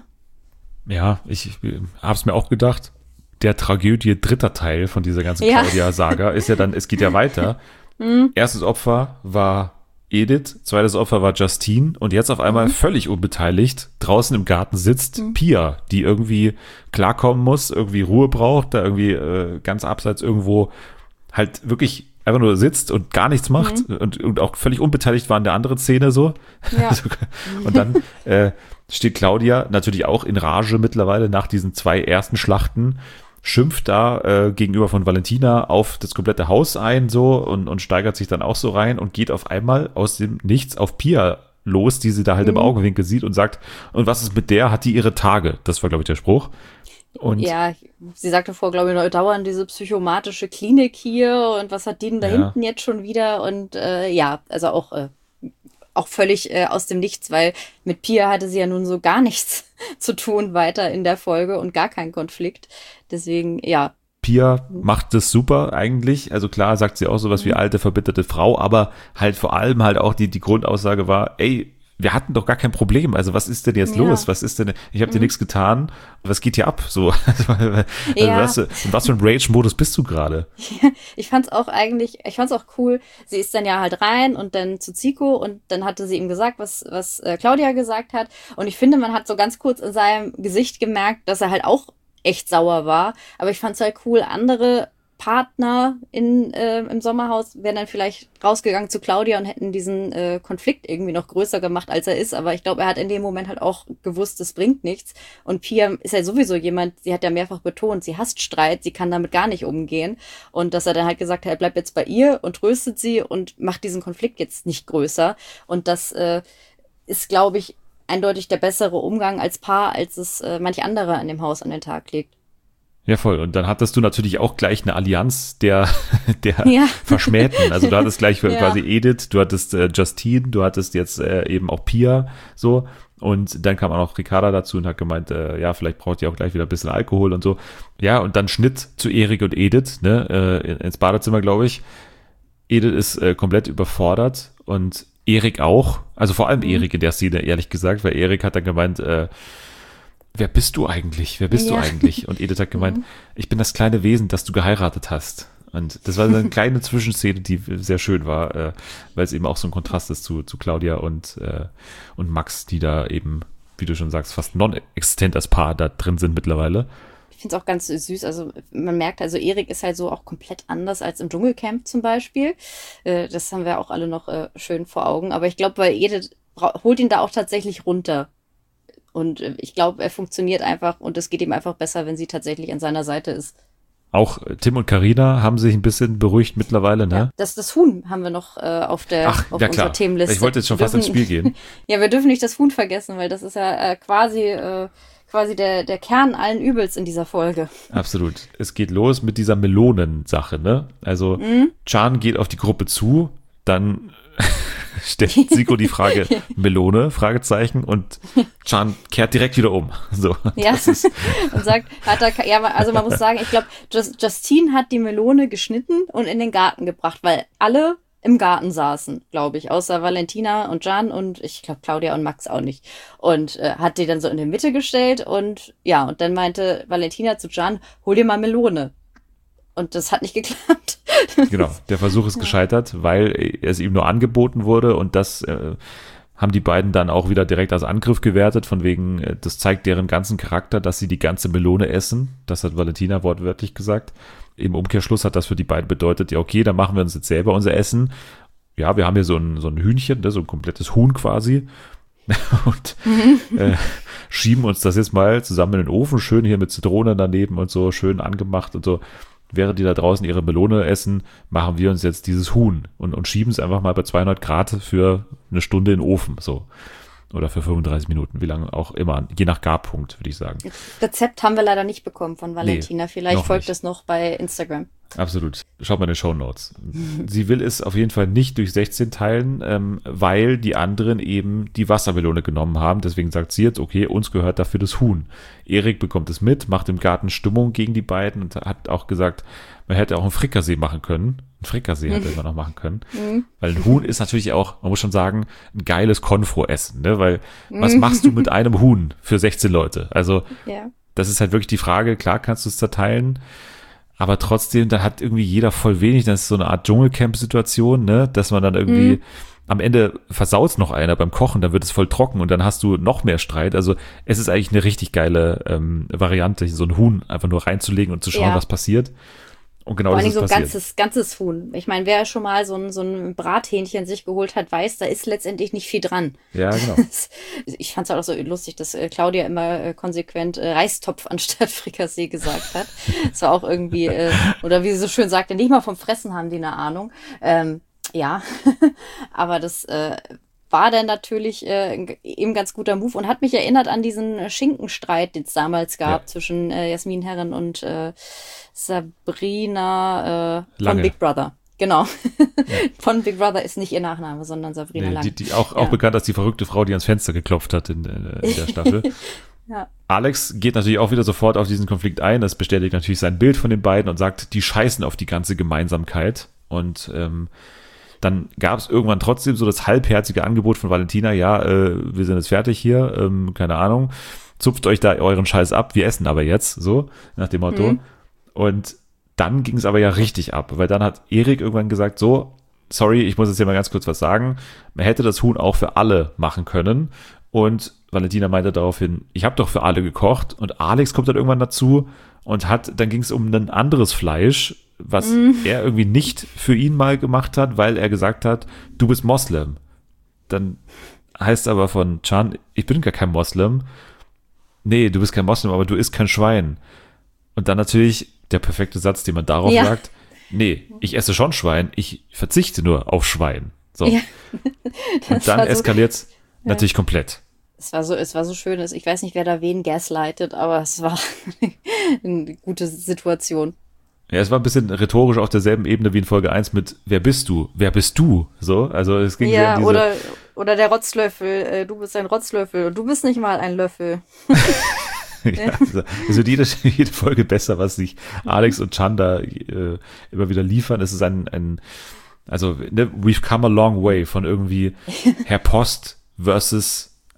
Ja, ich, ich hab's mir auch gedacht. Der Tragödie dritter Teil von dieser ganzen Ja. Claudia-Saga ist ja dann, es geht ja weiter. Erstes Opfer war Edith, zweites Opfer war Justine und jetzt auf einmal völlig unbeteiligt draußen im Garten sitzt Pia, die irgendwie klarkommen muss, irgendwie Ruhe braucht, da irgendwie äh, ganz abseits irgendwo halt wirklich einfach nur sitzt und gar nichts macht und, und auch völlig unbeteiligt war in der anderen Szene so. Ja. Und dann äh, steht Claudia natürlich auch in Rage mittlerweile nach diesen zwei ersten Schlachten, schimpft da äh, gegenüber von Valentina auf das komplette Haus ein so und, und steigert sich dann auch so rein und geht auf einmal aus dem Nichts auf Pia los, die sie da halt im Augenwinkel sieht und sagt, und was ist mit der? Hat die ihre Tage? Das war, glaube ich, der Spruch. Und Ja, sie sagte vor, glaube ich, noch dauernd diese psychomatische Klinik hier und was hat die denn da Ja. hinten jetzt schon wieder? Und äh, ja, also auch, äh, auch völlig äh, aus dem Nichts, weil mit Pia hatte sie ja nun so gar nichts zu tun weiter in der Folge und gar keinen Konflikt. Deswegen, ja, Pia macht das super eigentlich. Also klar sagt sie auch sowas wie alte, verbitterte Frau, aber halt vor allem halt auch die, die Grundaussage war, ey, wir hatten doch gar kein Problem. Also was ist denn jetzt Ja. los? Was ist denn, ich habe dir nichts getan. Was geht hier ab? So, also, also Ja. was, in was für einem Rage-Modus bist du gerade? ich fand's auch eigentlich, ich fand's auch cool. Sie ist dann ja halt rein und dann zu Zico und dann hatte sie ihm gesagt, was, was äh, Claudia gesagt hat. Und ich finde, man hat so ganz kurz in seinem Gesicht gemerkt, dass er halt auch echt sauer war. Aber ich fand's halt cool, andere Partner in, äh, im Sommerhaus wären dann vielleicht rausgegangen zu Claudia und hätten diesen äh, Konflikt irgendwie noch größer gemacht, als er ist. Aber ich glaube, er hat in dem Moment halt auch gewusst, das bringt nichts. Und Pia ist ja sowieso jemand, sie hat ja mehrfach betont, sie hasst Streit, sie kann damit gar nicht umgehen. Und dass er dann halt gesagt hat, er bleibt jetzt bei ihr und tröstet sie und macht diesen Konflikt jetzt nicht größer. Und das äh, ist, glaube ich, eindeutig der bessere Umgang als Paar, als es äh, manch andere an dem Haus an den Tag legt. Ja, voll. Und dann hattest du natürlich auch gleich eine Allianz der, der Ja. Verschmähten. Also du hattest gleich Ja. quasi Edith, du hattest äh, Justine, du hattest jetzt äh, eben auch Pia, so. Und dann kam auch noch Ricarda dazu und hat gemeint, äh, ja, vielleicht braucht ihr auch gleich wieder ein bisschen Alkohol und so. Ja, und dann Schnitt zu Erik und Edith, ne, äh, ins Badezimmer, glaube ich. Edith ist äh, komplett überfordert und Erik auch. Also vor allem Erik in der Szene, ehrlich gesagt, weil Erik hat dann gemeint, äh, wer bist du eigentlich? Wer bist Ja. du eigentlich? Und Edith hat gemeint, ich bin das kleine Wesen, das du geheiratet hast. Und das war so eine kleine Zwischenszene, die sehr schön war, äh, weil es eben auch so ein Kontrast ist zu, zu Claudia und, äh, und Max, die da eben, wie du schon sagst, fast non-existent als Paar da drin sind mittlerweile. Ich finde es auch ganz süß. Also man merkt, also Erik ist halt so auch komplett anders als im Dschungelcamp zum Beispiel. Äh, das haben wir auch alle noch äh, schön vor Augen. Aber ich glaube, weil Edith bra- holt ihn da auch tatsächlich runter. Und äh, ich glaube, er funktioniert einfach und es geht ihm einfach besser, wenn sie tatsächlich an seiner Seite ist. Auch Tim und Carina haben sich ein bisschen beruhigt mittlerweile, ne? Ja, das, das Huhn haben wir noch äh, auf der Ach, auf ja unserer klar. Themenliste. Ich wollte jetzt schon Wir fast ins dürfen- Spiel gehen. Ja, wir dürfen nicht das Huhn vergessen, weil das ist ja äh, quasi äh, quasi der, der Kern allen Übels in dieser Folge. Absolut. Es geht los mit dieser Melonensache, ne? Also Mhm. Can geht auf die Gruppe zu, dann stellt Siko die Frage Melone, Fragezeichen, und Can kehrt direkt wieder um. So, Ja, das ist, und sagt, hat er, ke- ja, also man muss sagen, ich glaube, Just, Justine hat die Melone geschnitten und in den Garten gebracht, weil alle im Garten saßen, glaube ich, außer Valentina und Can und ich glaube Claudia und Max auch nicht. Und äh, hat die dann so in die Mitte gestellt und ja, und dann meinte Valentina zu Can, hol dir mal Melone. Und das hat nicht geklappt. genau, der Versuch ist gescheitert, weil es ihm nur angeboten wurde, und das äh, haben die beiden dann auch wieder direkt als Angriff gewertet, von wegen, äh, das zeigt deren ganzen Charakter, dass sie die ganze Melone essen. Das hat Valentina wortwörtlich gesagt. Im Umkehrschluss hat das für die beiden bedeutet, ja okay, dann machen wir uns jetzt selber unser Essen. Ja, wir haben hier so ein, so ein Hühnchen, ne, so ein komplettes Huhn quasi. Und äh, schieben uns das jetzt mal zusammen in den Ofen, schön hier mit Zitrone daneben und so, schön angemacht und so. Während die da draußen ihre Melone essen, machen wir uns jetzt dieses Huhn und, und schieben es einfach mal bei zweihundert Grad für eine Stunde in den Ofen, so. Oder für fünfunddreißig Minuten, wie lange auch immer, je nach Garpunkt, würde ich sagen. Rezept haben wir leider nicht bekommen von Valentina. Vielleicht noch folgt nicht. es noch bei Instagram. Absolut. Schaut mal in die Shownotes. Sie will es auf jeden Fall nicht durch sechzehn teilen, ähm, weil die anderen eben die Wassermelone genommen haben. Deswegen sagt sie jetzt, okay, uns gehört dafür das Huhn. Erik bekommt es mit, macht im Garten Stimmung gegen die beiden und hat auch gesagt, man hätte auch einen Frikassee machen können. Ein Frikassee hätte man noch machen können. Weil ein Huhn ist natürlich auch, man muss schon sagen, ein geiles Konfro-Essen, ne? Weil was machst du mit einem Huhn für sechzehn Leute? Also Ja. das ist halt wirklich die Frage. Klar kannst du es zerteilen, aber trotzdem, da hat irgendwie jeder voll wenig. Das ist so eine Art Dschungelcamp-Situation, ne? Dass man dann irgendwie am Ende versaut noch einer beim Kochen, dann wird es voll trocken und dann hast du noch mehr Streit. Also es ist eigentlich eine richtig geile ähm, Variante, so ein Huhn einfach nur reinzulegen und zu schauen, Ja. was passiert. Und genau Vor das allem ist so ein passiert. ganzes, ganzes Huhn. Ich meine, wer schon mal so ein, so ein Brathähnchen sich geholt hat, weiß, da ist letztendlich nicht viel dran. Ja, genau. Ich fand es halt auch so lustig, dass äh, Claudia immer äh, konsequent äh, Reistopf anstatt Frikassee gesagt hat. Das war auch irgendwie, äh, oder wie sie so schön sagte, nicht mal vom Fressen haben die eine Ahnung. Ähm, ja, aber das äh, war dann natürlich äh, eben ganz guter Move und hat mich erinnert an diesen Schinkenstreit, den es damals gab Ja. zwischen äh, Jasmin Herren und äh, Sabrina äh, von Lange. Big Brother. Genau. Von Big Brother ist nicht ihr Nachname, sondern Sabrina Nee, Lange. die, die auch, Ja. auch bekannt als die verrückte Frau, die ans Fenster geklopft hat in, äh, in der Staffel. Ja. Alex geht natürlich auch wieder sofort auf diesen Konflikt ein. Das bestätigt natürlich sein Bild von den beiden und sagt, die scheißen auf die ganze Gemeinsamkeit. Und ähm, dann gab es irgendwann trotzdem so das halbherzige Angebot von Valentina, ja, äh, wir sind jetzt fertig hier, ähm, keine Ahnung, zupft euch da euren Scheiß ab, wir essen aber jetzt, so, nach dem Motto. Mhm. Und dann ging es aber ja richtig ab, weil dann hat Erik irgendwann gesagt, so, sorry, ich muss jetzt hier mal ganz kurz was sagen, man hätte das Huhn auch für alle machen können. Und Valentina meinte daraufhin, ich habe doch für alle gekocht. Und Alex kommt dann irgendwann dazu und hat, dann ging es um ein anderes Fleisch, was er irgendwie nicht für ihn mal gemacht hat, weil er gesagt hat, du bist Moslem. Dann heißt aber von Can, ich bin gar kein Moslem. Nee, du bist kein Moslem, aber du isst kein Schwein. Und dann natürlich der perfekte Satz, den man darauf Ja. sagt, nee, ich esse schon Schwein, ich verzichte nur auf Schwein. So. Ja. Und dann war so- eskaliert es natürlich komplett. Es war so, es war so schön. Ich weiß nicht, wer da wen gaslightet, aber es war eine gute Situation. Ja, es war ein bisschen rhetorisch auf derselben Ebene wie in Folge eins mit Wer bist du? Wer bist du? So, also es ging sehr Ja, in diese, oder, oder der Rotzlöffel. Äh, du bist ein Rotzlöffel und du bist nicht mal ein Löffel. ja, also, es wird jede, jede Folge besser, was sich Alex und Chanda äh, immer wieder liefern. Es ist ein, ein also ne, we've come a long way von irgendwie Herr Post versus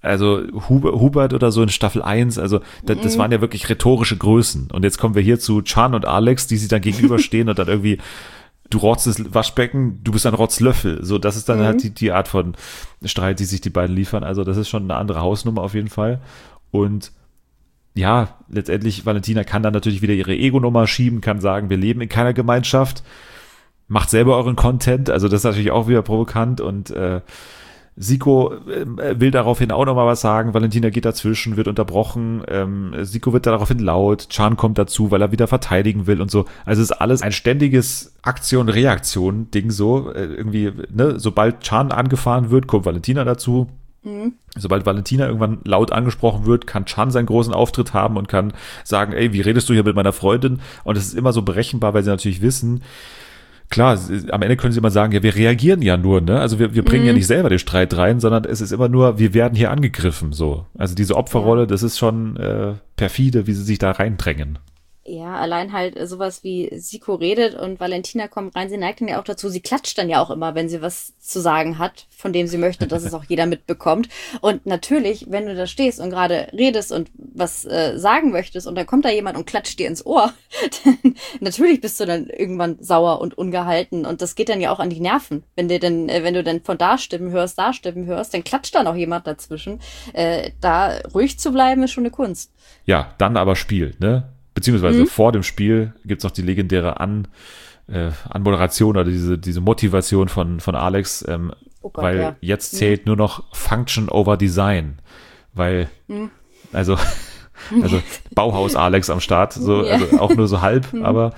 also Hubert, Hubert oder so in Staffel eins, also das, das waren ja wirklich rhetorische Größen. Und jetzt kommen wir hier zu Chan und Alex, die sich dann gegenüberstehen und dann irgendwie, du rotzt das Waschbecken, du bist ein Rotzlöffel. So, das ist dann Mhm. halt die, die Art von Streit, die sich die beiden liefern. Also das ist schon eine andere Hausnummer auf jeden Fall. Und ja, letztendlich, Valentina kann dann natürlich wieder ihre Ego-Nummer schieben, kann sagen, wir leben in keiner Gemeinschaft, macht selber euren Content, also das ist natürlich auch wieder provokant und äh, Siko äh, will daraufhin auch nochmal was sagen, Valentina geht dazwischen, wird unterbrochen, ähm, Siko wird daraufhin laut, Chan kommt dazu, weil er wieder verteidigen will und so, also es ist alles ein ständiges Aktion-Reaktion-Ding so, äh, irgendwie, ne, sobald Chan angefahren wird, kommt Valentina dazu. Sobald Valentina irgendwann laut angesprochen wird, kann Chan seinen großen Auftritt haben und kann sagen, ey, wie redest du hier mit meiner Freundin? Und es ist immer so berechenbar, weil sie natürlich wissen, klar, sie, am Ende können sie immer sagen, ja, wir reagieren ja nur, ne? Also wir, wir bringen Mhm. ja nicht selber den Streit rein, sondern es ist immer nur, wir werden hier angegriffen, so. Also diese Opferrolle, das ist schon äh, perfide, wie sie sich da reindrängen. Ja, allein halt äh, sowas wie Siko redet und Valentina kommt rein, sie neigt dann ja auch dazu, sie klatscht dann ja auch immer, wenn sie was zu sagen hat, von dem sie möchte, dass es auch jeder mitbekommt. Und natürlich, wenn du da stehst und gerade redest und was äh, sagen möchtest und dann kommt da jemand und klatscht dir ins Ohr, dann natürlich bist du dann irgendwann sauer und ungehalten und das geht dann ja auch an die Nerven. Wenn dir dann, äh, wenn du dann von da Stimmen hörst, da Stimmen hörst, dann klatscht dann auch jemand dazwischen. Äh, da ruhig zu bleiben, ist schon eine Kunst. Ja, dann aber Spiel, ne? Beziehungsweise Mhm. vor dem Spiel gibt's noch die legendäre An, äh, Anmoderation oder diese, diese Motivation von, von Alex, ähm, Oh Gott, weil ja. jetzt zählt nur noch Function over Design. Weil, Mhm. also, also Bauhaus Alex am Start, so, Ja. also auch nur so halb, aber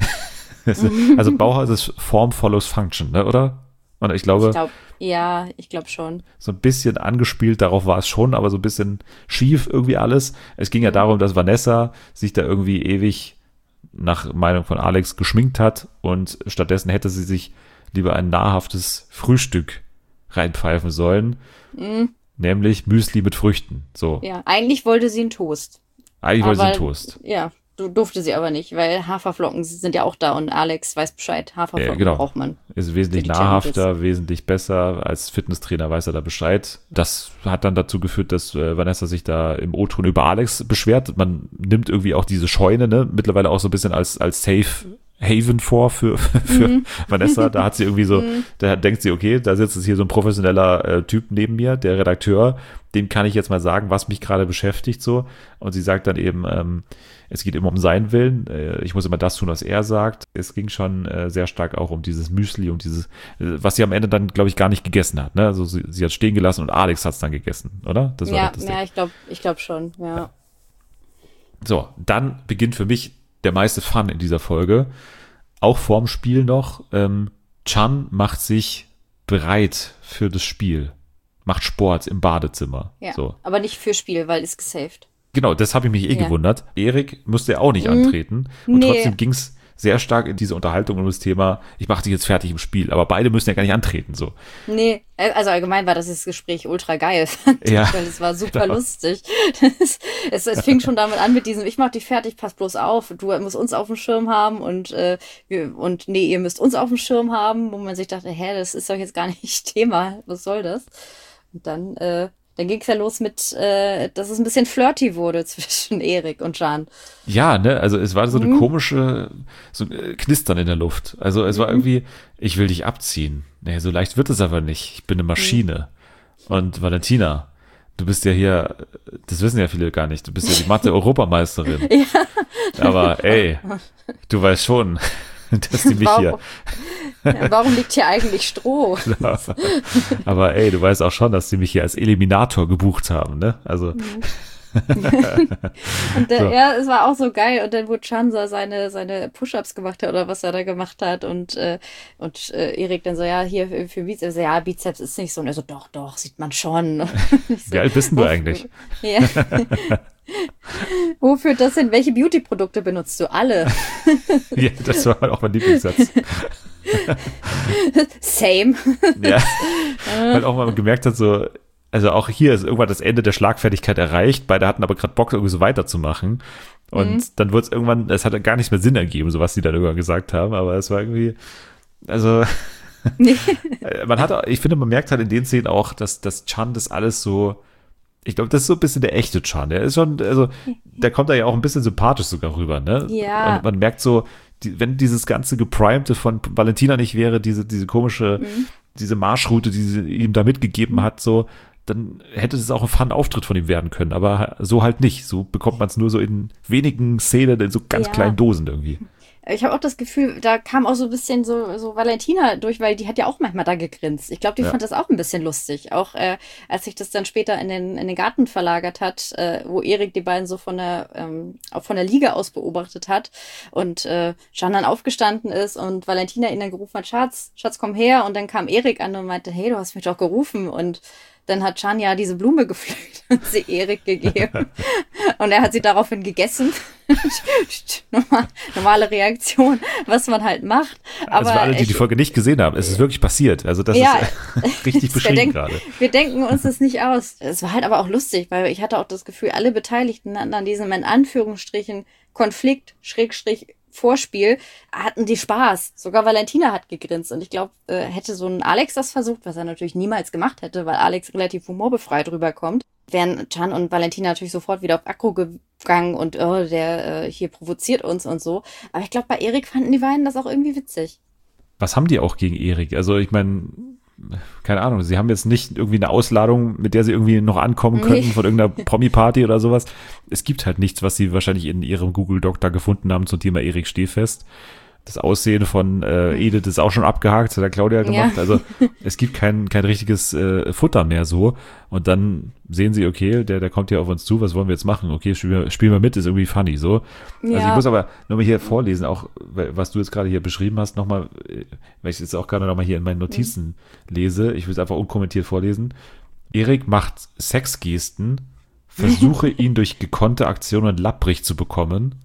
also Bauhaus ist Form follows Function, ne, oder? Und ich glaube, Ich glaube, ja, ich glaube schon. so ein bisschen angespielt, darauf war es schon, aber so ein bisschen schief irgendwie alles. Es ging ja darum, dass Vanessa sich da irgendwie ewig nach Meinung von Alex geschminkt hat und stattdessen hätte sie sich lieber ein nahrhaftes Frühstück reinpfeifen sollen, Mhm. nämlich Müsli mit Früchten. So, Ja, eigentlich wollte sie einen Toast. eigentlich wollte sie aber- einen Toast. Ja, du durfte sie aber nicht, weil Haferflocken sind ja auch da und Alex weiß Bescheid. Haferflocken Ja, genau. braucht man. Ist wesentlich Für die nahrhafter, wesentlich besser. Als Fitnesstrainer weiß er da Bescheid. Das hat dann dazu geführt, dass äh, Vanessa sich da im O-Ton über Alex beschwert. Man nimmt irgendwie auch diese Scheune, ne, mittlerweile auch so ein bisschen als, als Safe Haven vor für, für Vanessa. Da hat sie irgendwie so, da denkt sie, okay, da sitzt jetzt hier so ein professioneller äh, Typ neben mir, der Redakteur, dem kann ich jetzt mal sagen, was mich gerade beschäftigt, so. Und sie sagt dann eben, ähm, es geht immer um seinen Willen. Äh, ich muss immer das tun, was er sagt. Es ging schon äh, sehr stark auch um dieses Müsli und dieses, äh, was sie am Ende dann, glaube ich, gar nicht gegessen hat. Ne? Also sie, sie hat stehen gelassen und Alex hat es dann gegessen, oder? Das war Ja, doch das ja, Ding. ich glaube ich glaub schon, ja. So, dann beginnt für mich der meiste Fun in dieser Folge. Auch vorm Spiel noch. Ähm, Chan macht sich bereit für das Spiel. Macht Sport im Badezimmer. ja. So. Aber nicht für Spiel, weil ist gesaved. Genau, das habe ich mich eh Ja. gewundert. Erik musste ja auch nicht Mhm. antreten. Und Nee. trotzdem ging es sehr stark in diese Unterhaltung um das Thema, ich mache dich jetzt fertig im Spiel. Aber beide müssen ja gar nicht antreten. So. Nee, äh, also allgemein war das Gespräch ultra geil, fand ich, Ja, weil es war super genau. lustig. Das, es, es fing schon damit an mit diesem, ich mach dich fertig, pass bloß auf, du musst uns auf dem Schirm haben und, äh, wir, und nee, ihr müsst uns auf dem Schirm haben, wo man sich dachte, hä, das ist doch jetzt gar nicht Thema, was soll das? Und dann, äh, dann ging es ja los mit, äh, dass es ein bisschen flirty wurde zwischen Erik und Jan. Ja, ne, also es war so eine Mhm. komische, so ein äh, Knistern in der Luft. Also es war irgendwie, ich will dich abziehen. Nee, so leicht wird es aber nicht. Ich bin eine Maschine. Und Valentina, du bist ja hier, das wissen ja viele gar nicht, du bist ja die Mathe-Europameisterin. Aber ey, du weißt schon, dass die mich hier, Warum, ja, warum liegt hier eigentlich Stroh? aber ey, du weißt auch schon, dass die mich hier als Eliminator gebucht haben, ne? Also, Und der, So. ja, es war auch so geil. Und dann, wo Chansa seine, seine Push-Ups gemacht hat oder was er da gemacht hat und, äh, und äh, Erik dann so, ja, hier für, für Bizeps, so, ja, Bizeps ist nicht so. Und er so, doch, doch, sieht man schon. Und ich so, wie alt bist denn du wofür- eigentlich? Ja. Wo führt das hin? Welche Beauty-Produkte benutzt du? Alle. Ja, das war auch mein Lieblingssatz. Same. Ja, weil auch mal gemerkt hat, so, also auch hier ist irgendwann das Ende der Schlagfertigkeit erreicht. Beide hatten aber gerade Bock, irgendwie so weiterzumachen. Und Mhm. dann wurde es irgendwann, es hat gar nicht mehr Sinn ergeben, so was die dann irgendwann gesagt haben. Aber es war irgendwie, also, man hat, auch- ich finde, man merkt halt in den Szenen auch, dass, dass Chan das alles so Ich glaube, das ist so ein bisschen der echte Chan. Der ist schon, also, der kommt da ja auch ein bisschen sympathisch sogar rüber, ne? Ja. Und man merkt so, die, wenn dieses ganze Geprimte von Valentina nicht wäre, diese, diese komische, mhm. diese Marschroute, die sie ihm da mitgegeben hat, so, dann hätte es auch ein Fun-Auftritt von ihm werden können. Aber so halt nicht. So bekommt man es nur so in wenigen Szenen, in so ganz Ja. kleinen Dosen irgendwie. Ich habe auch das Gefühl, da kam auch so ein bisschen so, so Valentina durch, weil die hat ja auch manchmal da gegrinst. Ich glaube, die Ja. fand das auch ein bisschen lustig. Auch äh, als sich das dann später in den, in den Garten verlagert hat, äh, wo Erik die beiden so von der, ähm, auch von der Liege aus beobachtet hat und äh, Can dann aufgestanden ist und Valentina ihn dann gerufen hat, Schatz, Schatz, komm her. Und dann kam Erik an und meinte, hey, du hast mich doch gerufen. Und dann hat Can ja diese Blume gepflückt und sie Erik gegeben. Und er hat sie daraufhin gegessen. Normal, normale Reaktion, was man halt macht. Aber Also für alle, die ich, die Folge nicht gesehen haben, es ist wirklich passiert. Also das Ja. ist richtig wir, beschrieben denken, gerade. wir denken uns das nicht aus. Es war halt aber auch lustig, weil ich hatte auch das Gefühl, alle Beteiligten hatten an diesem, in Anführungsstrichen, Konflikt, Schrägstrich, Vorspiel, hatten die Spaß. Sogar Valentina hat gegrinst. Und ich glaube, äh, hätte so ein Alex das versucht, was er natürlich niemals gemacht hätte, weil Alex relativ humorbefreit rüberkommt, wären Can und Valentina natürlich sofort wieder auf Akku gegangen und oh, der äh, hier provoziert uns und so. Aber ich glaube, bei Erik fanden die beiden das auch irgendwie witzig. Was haben die auch gegen Erik? Also ich meine, keine Ahnung, sie haben jetzt nicht irgendwie eine Ausladung, mit der sie irgendwie noch ankommen könnten Nee. von irgendeiner Promi-Party oder sowas. Es gibt halt nichts, was sie wahrscheinlich in ihrem Google-Doc da gefunden haben zum Thema Erik Stehfest. Das Aussehen von äh, Edith ist auch schon abgehakt, das hat der Claudia gemacht. Ja. Also es gibt kein, kein richtiges äh, Futter mehr so. Und dann sehen sie, okay, der, der kommt hier auf uns zu, was wollen wir jetzt machen? Okay, spielen wir, spielen wir mit, ist irgendwie funny so. Also Ja. ich muss aber nochmal hier vorlesen, auch weil- was du jetzt gerade hier beschrieben hast, nochmal, äh, weil ich jetzt auch gerade nochmal hier in meinen Notizen lese, ich will es einfach unkommentiert vorlesen. Erik macht Sexgesten, versuche ihn durch gekonnte Aktionen lapprig zu bekommen.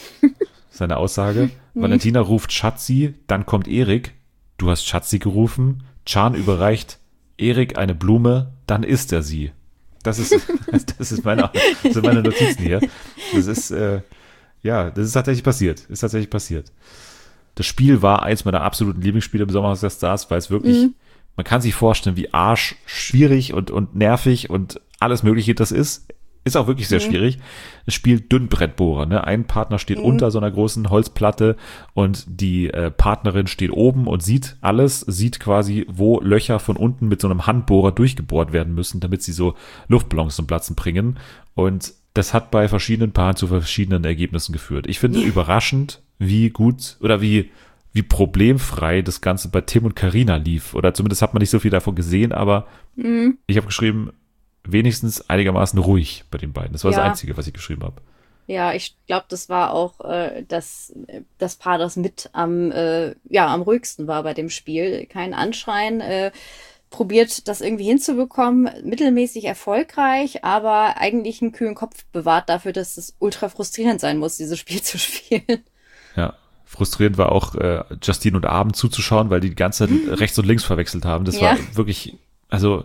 Seine Aussage. Valentina ruft Schatzi, dann kommt Erik. Du hast Schatzi gerufen. Can überreicht Erik eine Blume, dann isst er sie. Das ist, das ist meine, das sind meine Notizen hier. Das ist, äh, ja, das ist tatsächlich passiert. Ist tatsächlich passiert. Das Spiel war eins meiner absoluten Lieblingsspiele im Sommerhaus der Stars, weil es wirklich, Mhm. man kann sich vorstellen, wie arsch schwierig und, und nervig und alles Mögliche das ist. Ist auch wirklich sehr Mhm. schwierig. Es spielt Dünnbrettbohrer. Ne? Ein Partner steht Mhm. unter so einer großen Holzplatte und die äh, Partnerin steht oben und sieht alles, sieht quasi, wo Löcher von unten mit so einem Handbohrer durchgebohrt werden müssen, damit sie so Luftballons zum Platzen bringen. Und das hat bei verschiedenen Paaren zu verschiedenen Ergebnissen geführt. Ich finde überraschend, wie gut oder wie wie problemfrei das Ganze bei Tim und Carina lief. Oder zumindest hat man nicht so viel davon gesehen, aber Mhm. ich habe geschrieben, wenigstens einigermaßen ruhig bei den beiden. Das war Ja. das Einzige, was ich geschrieben habe. Ja, ich glaube, das war auch äh, das, das Paar, das mit am, äh, ja, am ruhigsten war bei dem Spiel. Kein Anschreien, äh, probiert das irgendwie hinzubekommen, mittelmäßig erfolgreich, aber eigentlich einen kühlen Kopf bewahrt dafür, dass es ultra frustrierend sein muss, dieses Spiel zu spielen. Ja. Frustrierend war auch äh, Justine und Abend zuzuschauen, weil die die ganze Zeit rechts und links verwechselt haben. Das Ja. war wirklich, also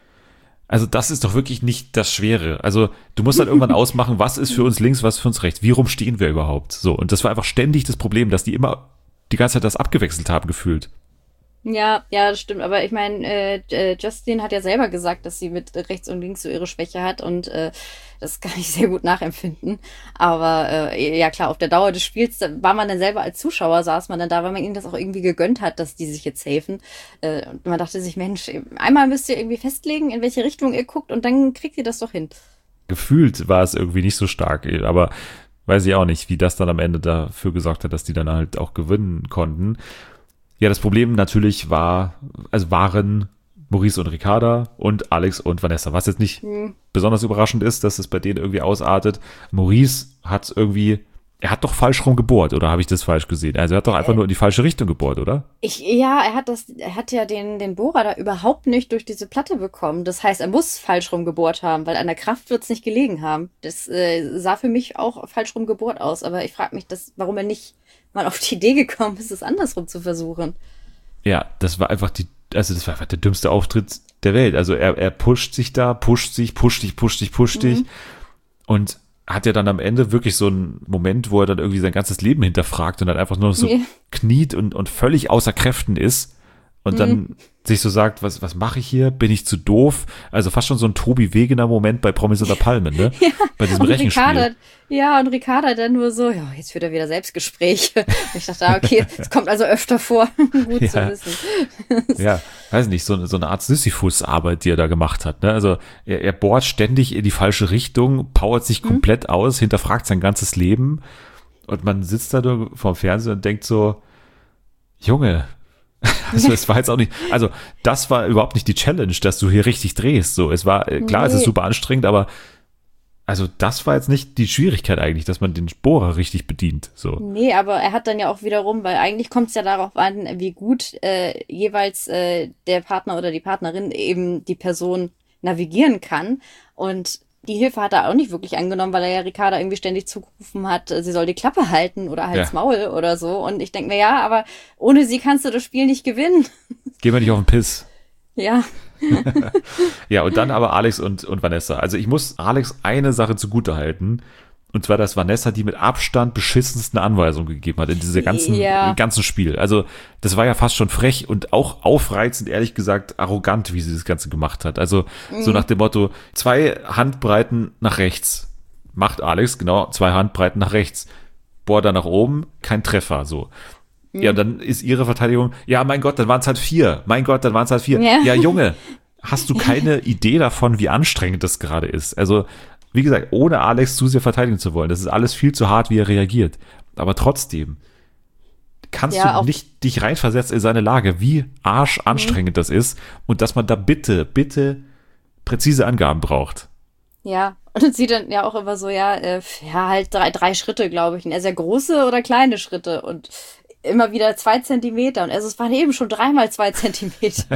Also das ist doch wirklich nicht das Schwere. Also du musst dann irgendwann ausmachen, was ist für uns links, was ist für uns rechts. Wie rum stehen wir überhaupt? So, und das war einfach ständig das Problem, dass die immer die ganze Zeit das abgewechselt haben gefühlt. Ja, ja, das stimmt. Aber ich meine, äh, äh, Justine hat ja selber gesagt, dass sie mit rechts und links so ihre Schwäche hat und äh, das kann ich sehr gut nachempfinden. Aber äh, ja klar, auf der Dauer des Spiels da war man dann selber als Zuschauer, saß man dann da, weil man ihnen das auch irgendwie gegönnt hat, dass die sich jetzt helfen. Äh, und man dachte sich, Mensch, einmal müsst ihr irgendwie festlegen, in welche Richtung ihr guckt und dann kriegt ihr das doch hin. Gefühlt war es irgendwie nicht so stark, aber weiß ich auch nicht, wie das dann am Ende dafür gesorgt hat, dass die dann halt auch gewinnen konnten. Ja, das Problem natürlich war, also waren Maurice und Ricarda und Alex und Vanessa. Was jetzt nicht Hm. besonders überraschend ist, dass es bei denen irgendwie ausartet. Maurice hat irgendwie, er hat doch falsch rum gebohrt, oder habe ich das falsch gesehen? Also er hat doch einfach nur in die falsche Richtung gebohrt, oder? Ich, ja, er hat das, er hat ja den, den Bohrer da überhaupt nicht durch diese Platte bekommen. Das heißt, er muss falsch rum gebohrt haben, weil an der Kraft wird's nicht gelegen haben. Das äh, sah für mich auch falsch rum gebohrt aus, aber ich frage mich, das, warum er nicht mal auf die Idee gekommen ist, es andersrum zu versuchen. Ja, das war einfach die, also das war einfach der dümmste Auftritt der Welt. Also er, er pusht sich da, pusht sich, pusht dich, pusht dich, pusht dich und hat ja dann am Ende wirklich so einen Moment, wo er dann irgendwie sein ganzes Leben hinterfragt und dann einfach nur noch so Ja. kniet und, und völlig außer Kräften ist und dann sich so sagt, was, was mache ich hier? Bin ich zu doof? Also fast schon so ein Tobi Wegener Moment bei Promis unter Palmen, ne? Ja, bei diesem und Rechenspiel. Ricarda, ja, und Ricarda dann nur so, ja, jetzt führt er wieder Selbstgespräche. Und ich dachte, ah, okay, es kommt also öfter vor. Gut Ja. zu wissen. Ja, weiß nicht, so, so eine Art Sisyphus-Arbeit, die er da gemacht hat. Ne? Also er, er bohrt ständig in die falsche Richtung, powert sich komplett aus, hinterfragt sein ganzes Leben und man sitzt da nur vorm Fernseher und denkt so, Junge, also es war jetzt auch nicht, also das war überhaupt nicht die Challenge, dass du hier richtig drehst. So, es war, äh, klar, es ist Nee. super anstrengend, aber also das war jetzt nicht die Schwierigkeit eigentlich, dass man den Bohrer richtig bedient. So. Nee, aber er hat dann ja auch wiederum, weil eigentlich kommt es ja darauf an, wie gut äh, jeweils äh, der Partner oder die Partnerin eben die Person navigieren kann. Und die Hilfe hat er auch nicht wirklich angenommen, weil er ja Ricarda irgendwie ständig zugerufen hat, äh, sie soll die Klappe halten oder halt's Ja. Maul oder so. Und ich denke mir, ja, aber ohne sie kannst du das Spiel nicht gewinnen. Gehen wir nicht auf den Piss. Ja, Ja, und dann aber Alex und, und Vanessa. Also ich muss Alex eine Sache zugute halten. Und zwar, dass Vanessa die mit Abstand beschissensten Anweisungen gegeben hat in diesem ganzen, Ja. im ganzen Spiel. Also das war ja fast schon frech und auch aufreizend, ehrlich gesagt, arrogant, wie sie das Ganze gemacht hat. Also so nach dem Motto, zwei Handbreiten nach rechts. Macht Alex, genau, zwei Handbreiten nach rechts. Boah, da nach oben, kein Treffer, so. Ja, und dann ist ihre Verteidigung, ja, mein Gott, dann waren es halt vier. Mein Gott, dann waren es halt vier. Ja. Ja, Junge, hast du keine Idee davon, wie anstrengend das gerade ist? Also, wie gesagt, ohne Alex zu sehr verteidigen zu wollen, das ist alles viel zu hart, wie er reagiert. Aber trotzdem kannst Ja, du auch- nicht dich reinversetzen in seine Lage, wie arschanstrengend das ist und dass man da bitte, bitte präzise Angaben braucht. ja. Und sie dann ja auch immer so, ja, äh, ja, halt drei, drei Schritte, glaube ich. Und er sehr große oder kleine Schritte und immer wieder zwei Zentimeter. Und also es waren eben schon dreimal zwei Zentimeter.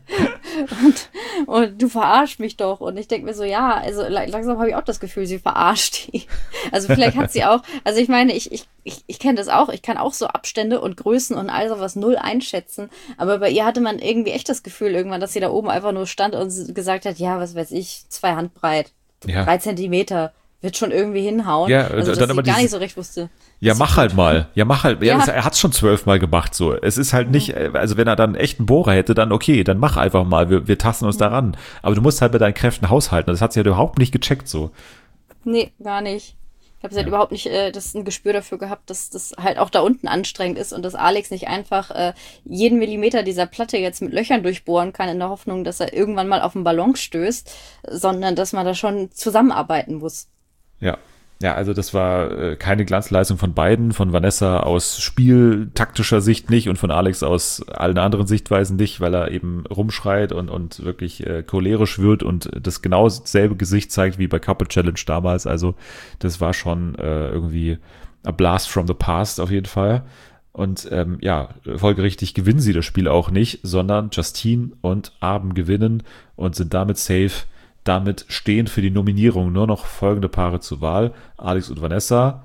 und, und du verarschst mich doch. Und ich denke mir so, ja, also la- langsam habe ich auch das Gefühl, sie verarscht die. Also vielleicht hat sie auch, also ich meine, ich, ich, ich, ich kenne das auch. Ich kann auch so Abstände und Größen und all sowas null einschätzen. Aber bei ihr hatte man irgendwie echt das Gefühl irgendwann, dass sie da oben einfach nur stand und gesagt hat, ja, was weiß ich, zwei Handbreit. Ja. Drei Zentimeter wird schon irgendwie hinhauen. Ja, also, dann dass aber sie gar dieses- nicht so recht wusste. Ja, was mach sie halt tut. mal. Ja, mach halt. Ja, Ja. Das, er hat's schon zwölfmal gemacht, so. Es ist halt nicht, also wenn er dann echt einen Bohrer hätte, dann okay, dann mach einfach mal. Wir, wir tasten uns daran. Aber du musst halt bei deinen Kräften haushalten. Das hat sie ja überhaupt nicht gecheckt, so. Nee, gar nicht. Ich habe halt überhaupt nicht äh, das ein Gespür dafür gehabt, dass das halt auch da unten anstrengend ist und dass Alex nicht einfach äh, jeden Millimeter dieser Platte jetzt mit Löchern durchbohren kann in der Hoffnung, dass er irgendwann mal auf einen Ballon stößt, sondern dass man da schon zusammenarbeiten muss. Ja. Ja, also das war äh, keine Glanzleistung von beiden, von Vanessa aus spieltaktischer Sicht nicht und von Alex aus allen anderen Sichtweisen nicht, weil er eben rumschreit und, und wirklich äh, cholerisch wird und das genau dasselbe Gesicht zeigt wie bei Couple Challenge damals. Also das war schon äh, irgendwie a blast from the past auf jeden Fall. Und ähm, ja, folgerichtig gewinnen sie das Spiel auch nicht, sondern Justine und Arben gewinnen und sind damit safe. Damit stehen für die Nominierung nur noch folgende Paare zur Wahl. Alex und Vanessa,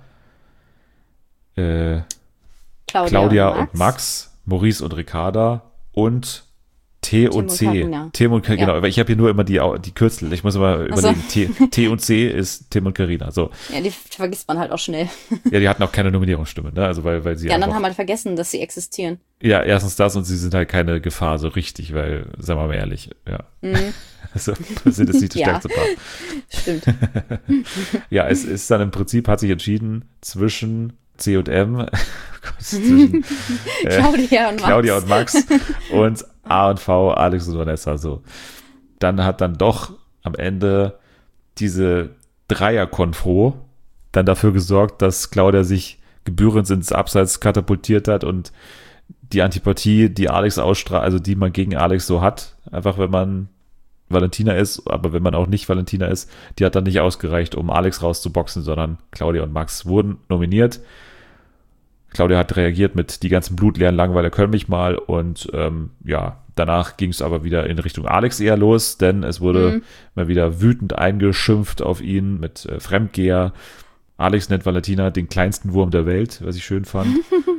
äh, Claudia, Claudia und Max. und Max, Maurice und Ricarda und T und und C. Carina. Tim und Carina, Ja. genau, aber ich habe hier nur immer die, Au- die Kürzel. Ich muss immer Ach so. überlegen, T, T und C ist Tim und Carina. So. Ja, die vergisst man halt auch schnell. Ja, die hatten auch keine Nominierungsstimme, ne? Also weil, weil sie Die anderen einfach, haben halt vergessen, dass sie existieren. ja, erstens das und sie sind halt keine Gefahr so richtig, weil, sagen wir mal ehrlich, ja. Also, sind es nicht das Ja. stärkste Paar. Stimmt. Ja, es ist dann im Prinzip, hat sich entschieden zwischen C und M, oh Gott, zwischen äh, Claudia und Max. Claudia und Max und A und V, Alex und Vanessa, so. Dann hat dann doch am Ende diese Dreier-Konfro dann dafür gesorgt, dass Claudia sich gebührend ins Abseits katapultiert hat und die Antipathie, die Alex ausstrahlt, also die man gegen Alex so hat, einfach wenn man Valentina ist, aber wenn man auch nicht Valentina ist, die hat dann nicht ausgereicht, um Alex rauszuboxen, sondern Claudia und Max wurden nominiert. Claudia hat reagiert mit die ganzen blutleeren Langweiler können mich mal und ähm, ja, danach ging es aber wieder in Richtung Alex eher los, denn es wurde Mhm. mal wieder wütend eingeschimpft auf ihn mit äh, Fremdgeher. Alex nennt Valentina den kleinsten Wurm der Welt, was ich schön fand.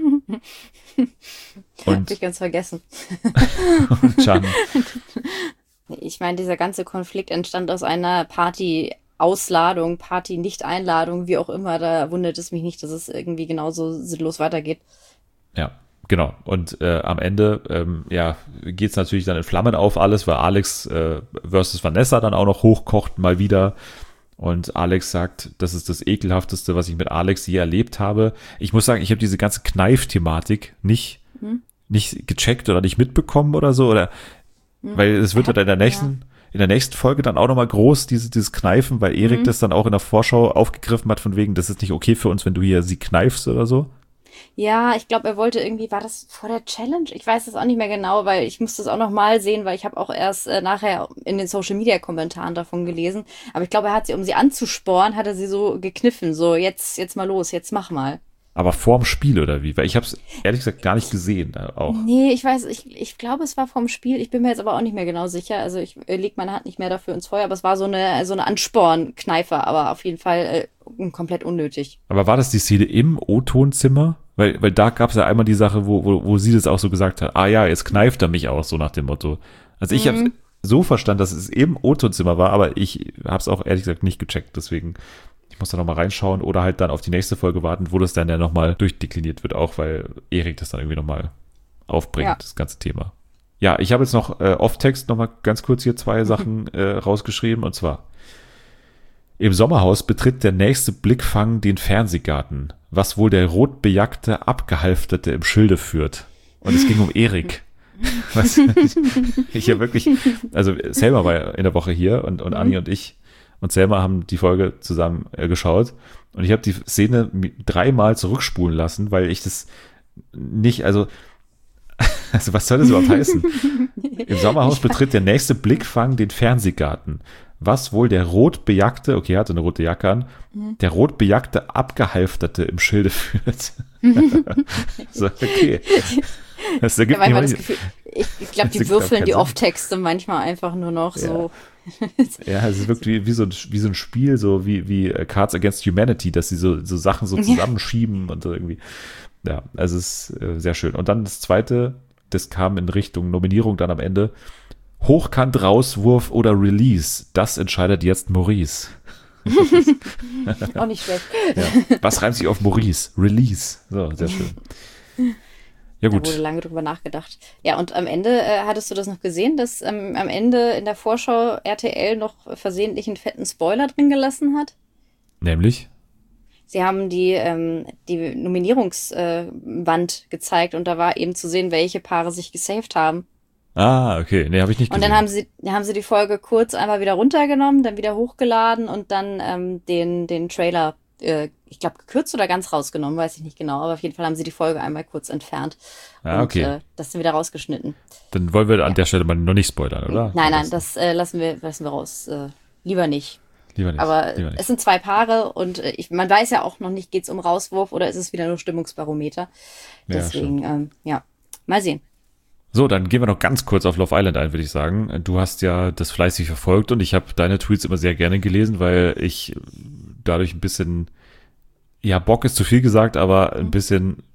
Hab Und, ich ganz vergessen. und Can, Ich meine, dieser ganze Konflikt entstand aus einer Party-Ausladung, Party-Nicht-Einladung, wie auch immer. Da wundert es mich nicht, dass es irgendwie genauso sinnlos weitergeht. ja. Genau, und äh, am Ende ähm, ja, geht es natürlich dann in Flammen auf alles, weil Alex äh, versus Vanessa dann auch noch hochkocht mal wieder. Und Alex sagt, das ist das Ekelhafteste, was ich mit Alex je erlebt habe. Ich muss sagen, ich habe diese ganze Kneif-Thematik nicht, Hm? nicht gecheckt oder nicht mitbekommen oder so. Oder Hm. weil es wird Er ja hat- in der nächsten, in der nächsten Folge dann auch nochmal groß, diese, dieses Kneifen, weil Erik Mhm. das dann auch in der Vorschau aufgegriffen hat, von wegen, das ist nicht okay für uns, wenn du hier sie kneifst oder so. Ja, ich glaube, er wollte irgendwie, war das vor der Challenge? Ich weiß es auch nicht mehr genau, weil ich musste es auch noch mal sehen, weil ich habe auch erst äh, nachher in den Social Media Kommentaren davon gelesen. Aber ich glaube, er hat sie, um sie anzusporen, hat er sie so gekniffen, so jetzt, jetzt mal los, jetzt mach mal. Aber vorm Spiel oder wie? Weil ich habe es ehrlich gesagt gar nicht gesehen äh, auch. Nee, ich weiß, ich, ich glaube, es war vom Spiel. Ich bin mir jetzt aber auch nicht mehr genau sicher. Also ich äh, leg meine Hand nicht mehr dafür ins Feuer, aber es war so eine, so eine Anspornkneifer, aber auf jeden Fall äh, komplett unnötig. Aber war das die Szene im O-Tonzimmer? Weil, weil da gab es ja einmal die Sache, wo, wo, wo sie das auch so gesagt hat, ah ja, jetzt kneift er mich auch, so nach dem Motto. Also ich Mhm. habe so verstanden, dass es im O-Tonzimmer war, aber ich habe es auch ehrlich gesagt nicht gecheckt, deswegen ich muss da nochmal reinschauen oder halt dann auf die nächste Folge warten, wo das dann ja nochmal durchdekliniert wird, auch weil Erik das dann irgendwie nochmal aufbringt, Ja. das ganze Thema. Ja, ich habe jetzt noch äh, Off-Text nochmal ganz kurz hier zwei Sachen äh, rausgeschrieben, und zwar im Sommerhaus betritt der nächste Blickfang den Fernsehgarten, was wohl der rotbejackte Abgehalfterte im Schilde führt. Und es ging um Erik. Was, ich habe wirklich, also Selma war in der Woche hier und, und Anni und ich und Selma haben die Folge zusammen äh, geschaut und ich habe die Szene mi- dreimal zurückspulen lassen, weil ich das nicht, also, also was soll das überhaupt heißen? Im Sommerhaus betritt der nächste Blickfang den Fernsehgarten, was wohl der rotbejackte, okay, er hatte eine rote Jacke an, der rotbejackte Abgehalfterte im Schilde führt. So, okay. Das Ich ergibt habe manchmal nicht das Gefühl, ich, ich glaube, Das die ergibt würfeln keinen die Sinn. Off-Texte manchmal einfach nur noch Ja. so. Ja, es ist wirklich wie so ein, wie so ein Spiel, so wie, wie äh, Cards Against Humanity, dass sie so, so Sachen so Ja. zusammenschieben und so irgendwie. Ja, also es ist äh, sehr schön. Und dann das zweite, das kam in Richtung Nominierung dann am Ende. Hochkant, Rauswurf oder Release, das entscheidet jetzt Maurice. Auch nicht schlecht. Ja. Was reimt sich auf Maurice? Release. So, sehr schön. Ja, Da wurde gut. lange drüber nachgedacht. Ja, und am Ende, äh, hattest du das noch gesehen, dass ähm, am Ende in der Vorschau R T L noch versehentlich einen fetten Spoiler drin gelassen hat? Nämlich? Sie haben die, ähm, die Nominierungswand äh, Wand gezeigt und da war eben zu sehen, welche Paare sich gesaved haben. Ah, okay. Nee, habe ich nicht Und gesehen. dann haben sie, dann haben sie die Folge kurz einmal wieder runtergenommen, dann wieder hochgeladen und dann ähm, den, den Trailer, äh, ich glaube, gekürzt oder ganz rausgenommen, weiß ich nicht genau. Aber auf jeden Fall haben sie die Folge einmal kurz entfernt. Ah, und okay. äh, das dann wieder rausgeschnitten. Dann wollen wir an der Stelle mal noch nicht spoilern, oder? Nein, nein, das äh, lassen wir, lassen wir raus. Äh, lieber nicht. Lieber nicht. Aber lieber nicht. es sind zwei Paare und äh, ich, man weiß ja auch noch nicht, geht's um Rauswurf oder ist es wieder nur Stimmungsbarometer. Ja, Deswegen, ähm, ja, mal sehen. So, dann gehen wir noch ganz kurz auf Love Island ein, würde ich sagen. Du hast ja das fleißig verfolgt und ich habe deine Tweets immer sehr gerne gelesen, weil ich dadurch ein bisschen, ja, Bock ist zu viel gesagt, aber ein bisschen,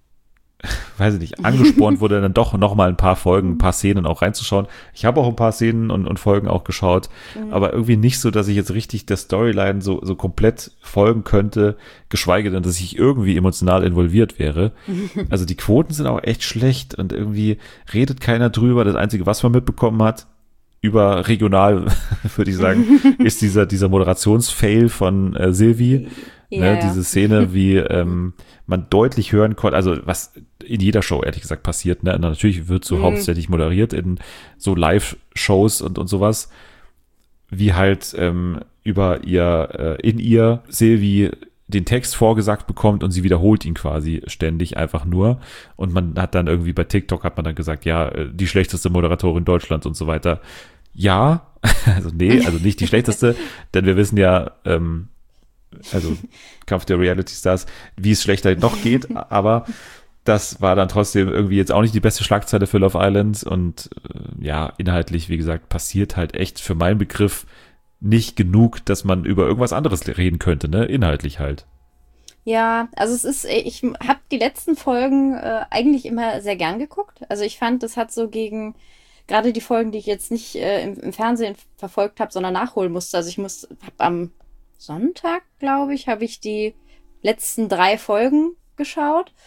weiß ich nicht, angespornt wurde, dann doch noch mal ein paar Folgen, ein paar Szenen auch reinzuschauen. Ich habe auch ein paar Szenen und, und Folgen auch geschaut, aber irgendwie nicht so, dass ich jetzt richtig der Storyline so, so komplett folgen könnte, geschweige denn, dass ich irgendwie emotional involviert wäre. Also die Quoten sind auch echt schlecht und irgendwie redet keiner drüber. Das Einzige, was man mitbekommen hat, über regional, würde ich sagen, ist dieser, dieser Moderationsfail von äh, Silvi. Ja, Ne, ja. diese Szene, wie ähm, man deutlich hören konnte, also was in jeder Show ehrlich gesagt passiert, ne? Natürlich wird so Mhm. hauptsächlich moderiert in so Live-Shows und, und sowas, wie halt ähm, über ihr, äh, in ihr Silvi den Text vorgesagt bekommt und sie wiederholt ihn quasi ständig einfach nur. Und man hat dann irgendwie bei TikTok hat man dann gesagt, ja, äh, die schlechteste Moderatorin Deutschlands und so weiter. Ja, also nee, also nicht die schlechteste, denn wir wissen ja, ähm, also Kampf der Reality Stars, wie es schlechter noch geht, aber das war dann trotzdem irgendwie jetzt auch nicht die beste Schlagzeile für Love Island und äh, ja, inhaltlich, wie gesagt, passiert halt echt für meinen Begriff nicht genug, dass man über irgendwas anderes reden könnte, ne, inhaltlich halt. Ja, also es ist, ich habe die letzten Folgen äh, eigentlich immer sehr gern geguckt. Also ich fand, das hat so gegen, gerade die Folgen, die ich jetzt nicht äh, im, im Fernsehen verfolgt habe, sondern nachholen musste. Also ich muss, hab am Sonntag, glaube ich, habe ich die letzten drei Folgen geschaut.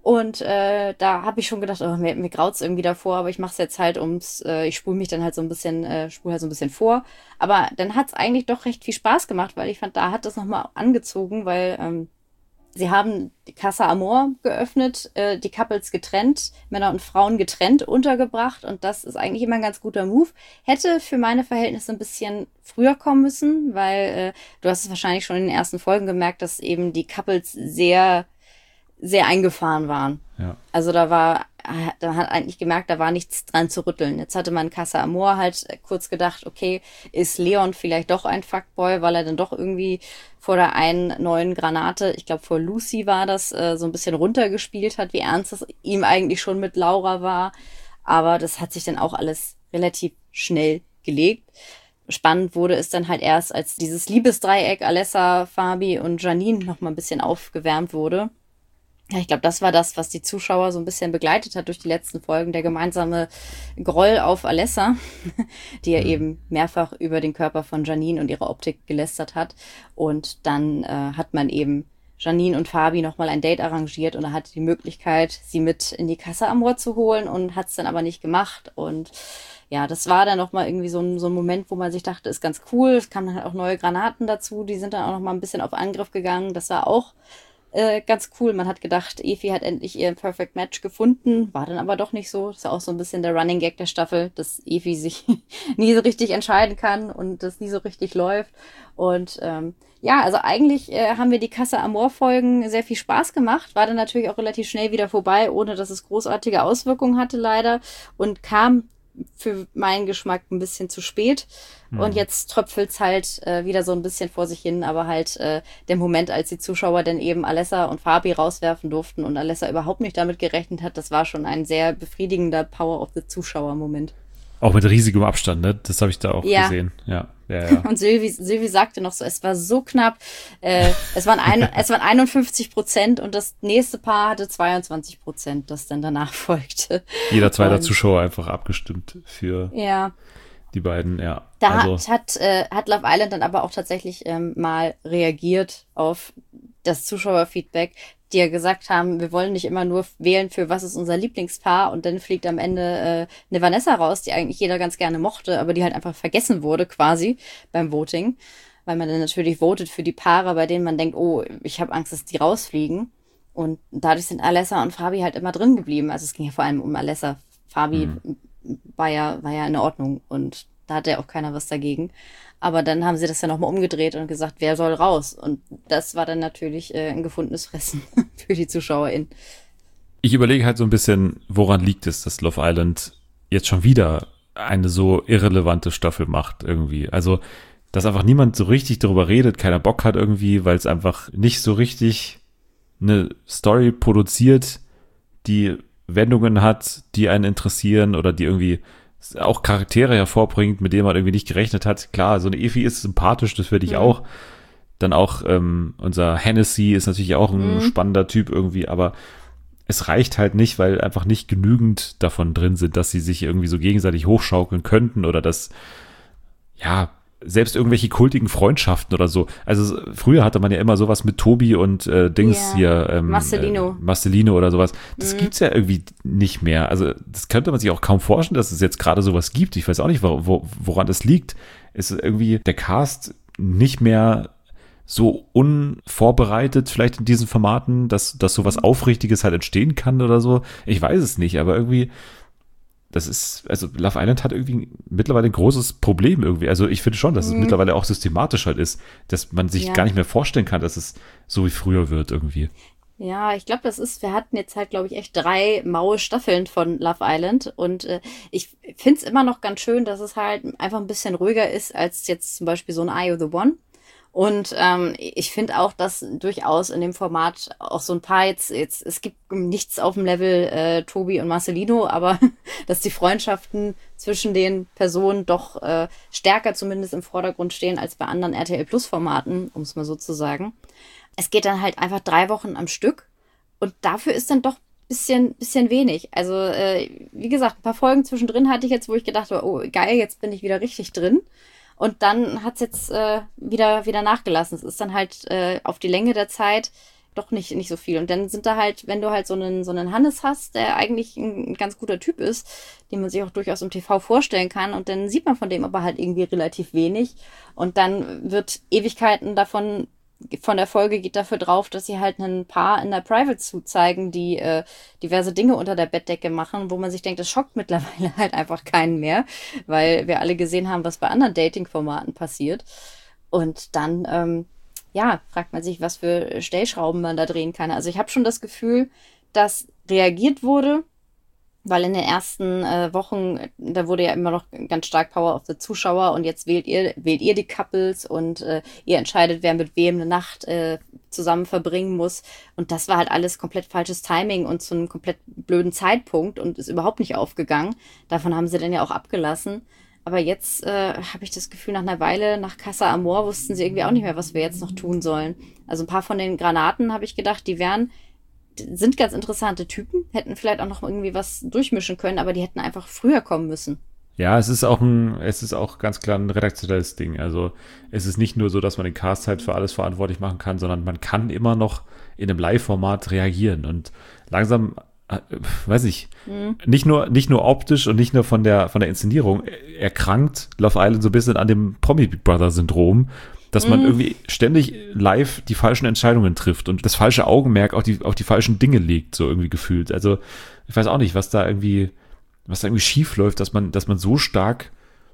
Und äh, da habe ich schon gedacht, oh, mir, mir graut's irgendwie davor, aber ich mache es jetzt halt ums, äh, ich spule mich dann halt so ein bisschen, äh, spule halt so ein bisschen vor. Aber dann hat's eigentlich doch recht viel Spaß gemacht, weil ich fand, da hat das nochmal angezogen, weil ähm, sie haben die Casa Amor geöffnet, äh, die Couples getrennt, Männer und Frauen getrennt untergebracht und das ist eigentlich immer ein ganz guter Move. Hätte für meine Verhältnisse ein bisschen früher kommen müssen, weil äh, du hast es wahrscheinlich schon in den ersten Folgen gemerkt, dass eben die Couples sehr sehr eingefahren waren. Ja. Also da war, da hat eigentlich gemerkt, da war nichts dran zu rütteln. Jetzt hatte man Casa Amor halt kurz gedacht, okay, ist Leon vielleicht doch ein Fuckboy, weil er dann doch irgendwie vor der einen neuen Granate, ich glaube vor Lucy war das, äh, so ein bisschen runtergespielt hat, wie ernst es ihm eigentlich schon mit Laura war. Aber das hat sich dann auch alles relativ schnell gelegt. Spannend wurde es dann halt erst, als dieses Liebesdreieck Alessa, Fabi und Janine noch mal ein bisschen aufgewärmt wurde. Ja, ich glaube, das war das, was die Zuschauer so ein bisschen begleitet hat durch die letzten Folgen, der gemeinsame Groll auf Alessa, die ja eben mehrfach über den Körper von Janine und ihre Optik gelästert hat. Und dann äh, hat man eben Janine und Fabi nochmal ein Date arrangiert und er hatte die Möglichkeit, sie mit in die Casa Amor zu holen und hat es dann aber nicht gemacht. Und ja, das war dann nochmal irgendwie so ein, so ein Moment, wo man sich dachte, ist ganz cool. Es kamen dann halt auch neue Granaten dazu, die sind dann auch nochmal ein bisschen auf Angriff gegangen. Das war auch Äh, ganz cool. Man hat gedacht, Evi hat endlich ihr Perfect Match gefunden, war dann aber doch nicht so. Das ist ja auch so ein bisschen der Running Gag der Staffel, dass Evi sich nie so richtig entscheiden kann und das nie so richtig läuft. Und ähm, ja, also eigentlich äh, haben wir die Casa Amor Folgen sehr viel Spaß gemacht, war dann natürlich auch relativ schnell wieder vorbei, ohne dass es großartige Auswirkungen hatte leider und kam für meinen Geschmack ein bisschen zu spät. Mhm. Und jetzt tröpfelt's halt äh, wieder so ein bisschen vor sich hin, aber halt äh, der Moment, als die Zuschauer dann eben Alessa und Fabi rauswerfen durften und Alessa überhaupt nicht damit gerechnet hat, das war schon ein sehr befriedigender Power of the Zuschauer-Moment. Auch mit riesigem Abstand, ne? Das habe ich da auch ja. gesehen. Ja, ja, ja. Und Sylvie, Sylvie sagte noch so, es war so knapp. Äh, es, waren ein, es waren einundfünfzig Prozent und das nächste Paar hatte zweiundzwanzig Prozent, das dann danach folgte. Jeder zweite Zuschauer einfach abgestimmt für ja. die beiden, ja. Da also. hat, äh, hat Love Island dann aber auch tatsächlich ähm, mal reagiert auf das Zuschauerfeedback, die ja gesagt haben, wir wollen nicht immer nur wählen, für was ist unser Lieblingspaar und dann fliegt am Ende äh, eine Vanessa raus, die eigentlich jeder ganz gerne mochte, aber die halt einfach vergessen wurde quasi beim Voting, weil man dann natürlich votet für die Paare, bei denen man denkt, oh, ich habe Angst, dass die rausfliegen und dadurch sind Alessa und Fabi halt immer drin geblieben, also es ging ja vor allem um Alessa, Fabi mhm. war ja war ja in Ordnung und da hatte ja auch keiner was dagegen. Aber dann haben sie das ja nochmal umgedreht und gesagt, wer soll raus? Und das war dann natürlich äh, ein gefundenes Fressen für die ZuschauerInnen. Ich überlege halt so ein bisschen, woran liegt es, dass Love Island jetzt schon wieder eine so irrelevante Staffel macht irgendwie. Also, dass einfach niemand so richtig darüber redet, keiner Bock hat irgendwie, weil es einfach nicht so richtig eine Story produziert, die Wendungen hat, die einen interessieren oder die irgendwie auch Charaktere hervorbringt, mit denen man irgendwie nicht gerechnet hat. Klar, so eine Evi ist sympathisch, das würde ich mhm. auch. Dann auch ähm, unser Hennessy ist natürlich auch ein mhm. spannender Typ irgendwie, aber es reicht halt nicht, weil einfach nicht genügend davon drin sind, dass sie sich irgendwie so gegenseitig hochschaukeln könnten oder dass, ja, selbst irgendwelche kultigen Freundschaften oder so. Also früher hatte man ja immer sowas mit Tobi und äh, Dings yeah. hier. Ähm, Marcelino. Äh, Marcelino oder sowas. Das Mhm. gibt's ja irgendwie nicht mehr. Also das könnte man sich auch kaum vorstellen, dass es jetzt gerade sowas gibt. Ich weiß auch nicht, wo, wo, woran das liegt. Es ist irgendwie der Cast nicht mehr so unvorbereitet vielleicht in diesen Formaten, dass, dass sowas Aufrichtiges halt entstehen kann oder so. Ich weiß es nicht, aber irgendwie das ist, also Love Island hat irgendwie mittlerweile ein großes Problem irgendwie. Also ich finde schon, dass es Mhm. mittlerweile auch systematisch halt ist, dass man sich Ja. gar nicht mehr vorstellen kann, dass es so wie früher wird irgendwie. Ja, ich glaube, das ist, wir hatten jetzt halt, glaube ich, echt drei maue Staffeln von Love Island und äh, ich finde es immer noch ganz schön, dass es halt einfach ein bisschen ruhiger ist als jetzt zum Beispiel so ein Are You the One? Und ähm, ich finde auch, dass durchaus in dem Format auch so ein paar jetzt, jetzt es gibt nichts auf dem Level äh, Tobi und Marcelino, aber dass die Freundschaften zwischen den Personen doch äh, stärker zumindest im Vordergrund stehen als bei anderen R T L Plus Formaten, um es mal so zu sagen. Es geht dann halt einfach drei Wochen am Stück und dafür ist dann doch bisschen bisschen wenig. Also äh, wie gesagt, ein paar Folgen zwischendrin hatte ich jetzt, wo ich gedacht habe, oh geil, jetzt bin ich wieder richtig drin. Und dann hat's jetzt äh, wieder wieder nachgelassen. Es ist dann halt äh, auf die Länge der Zeit doch nicht, nicht so viel. Und dann sind da halt, wenn du halt so einen, so einen Hannes hast, der eigentlich ein, ein ganz guter Typ ist, den man sich auch durchaus im T V vorstellen kann, und dann sieht man von dem aber halt irgendwie relativ wenig. Und dann wird Ewigkeiten davon, von der Folge geht dafür drauf, dass sie halt ein Paar in der Private Suite zeigen, die äh, diverse Dinge unter der Bettdecke machen, wo man sich denkt, das schockt mittlerweile halt einfach keinen mehr, weil wir alle gesehen haben, was bei anderen Dating-Formaten passiert. Und dann, ähm, ja, fragt man sich, was für Stellschrauben man da drehen kann. Also ich habe schon das Gefühl, dass reagiert wurde, weil in den ersten äh, Wochen, da wurde ja immer noch ganz stark Power of the Zuschauer, und jetzt wählt ihr, wählt ihr die Couples, und äh, ihr entscheidet, wer mit wem eine Nacht äh, zusammen verbringen muss. Und das war halt alles komplett falsches Timing und zu einem komplett blöden Zeitpunkt und ist überhaupt nicht aufgegangen. Davon haben sie dann ja auch abgelassen. Aber jetzt äh, habe ich das Gefühl, nach einer Weile, nach Casa Amor, wussten sie irgendwie auch nicht mehr, was wir jetzt noch tun sollen. Also ein paar von den Granaten, habe ich gedacht, die wären, sind ganz interessante Typen, hätten vielleicht auch noch irgendwie was durchmischen können, aber die hätten einfach früher kommen müssen. Ja, es ist auch ein, es ist auch ganz klar ein redaktionelles Ding. Also es ist nicht nur so, dass man den Cast halt für alles verantwortlich machen kann, sondern man kann immer noch in einem Live-Format reagieren. Und langsam, äh, weiß ich, mhm. nicht nur, nicht nur optisch und nicht nur von der, von der Inszenierung, erkrankt Love Island so ein bisschen an dem Promi Big Brother Syndrom, dass man mm. irgendwie ständig live die falschen Entscheidungen trifft und das falsche Augenmerk auf die, auf die falschen Dinge legt, so irgendwie gefühlt. Also ich weiß auch nicht, was da irgendwie, was da irgendwie schief läuft, dass man, dass man so stark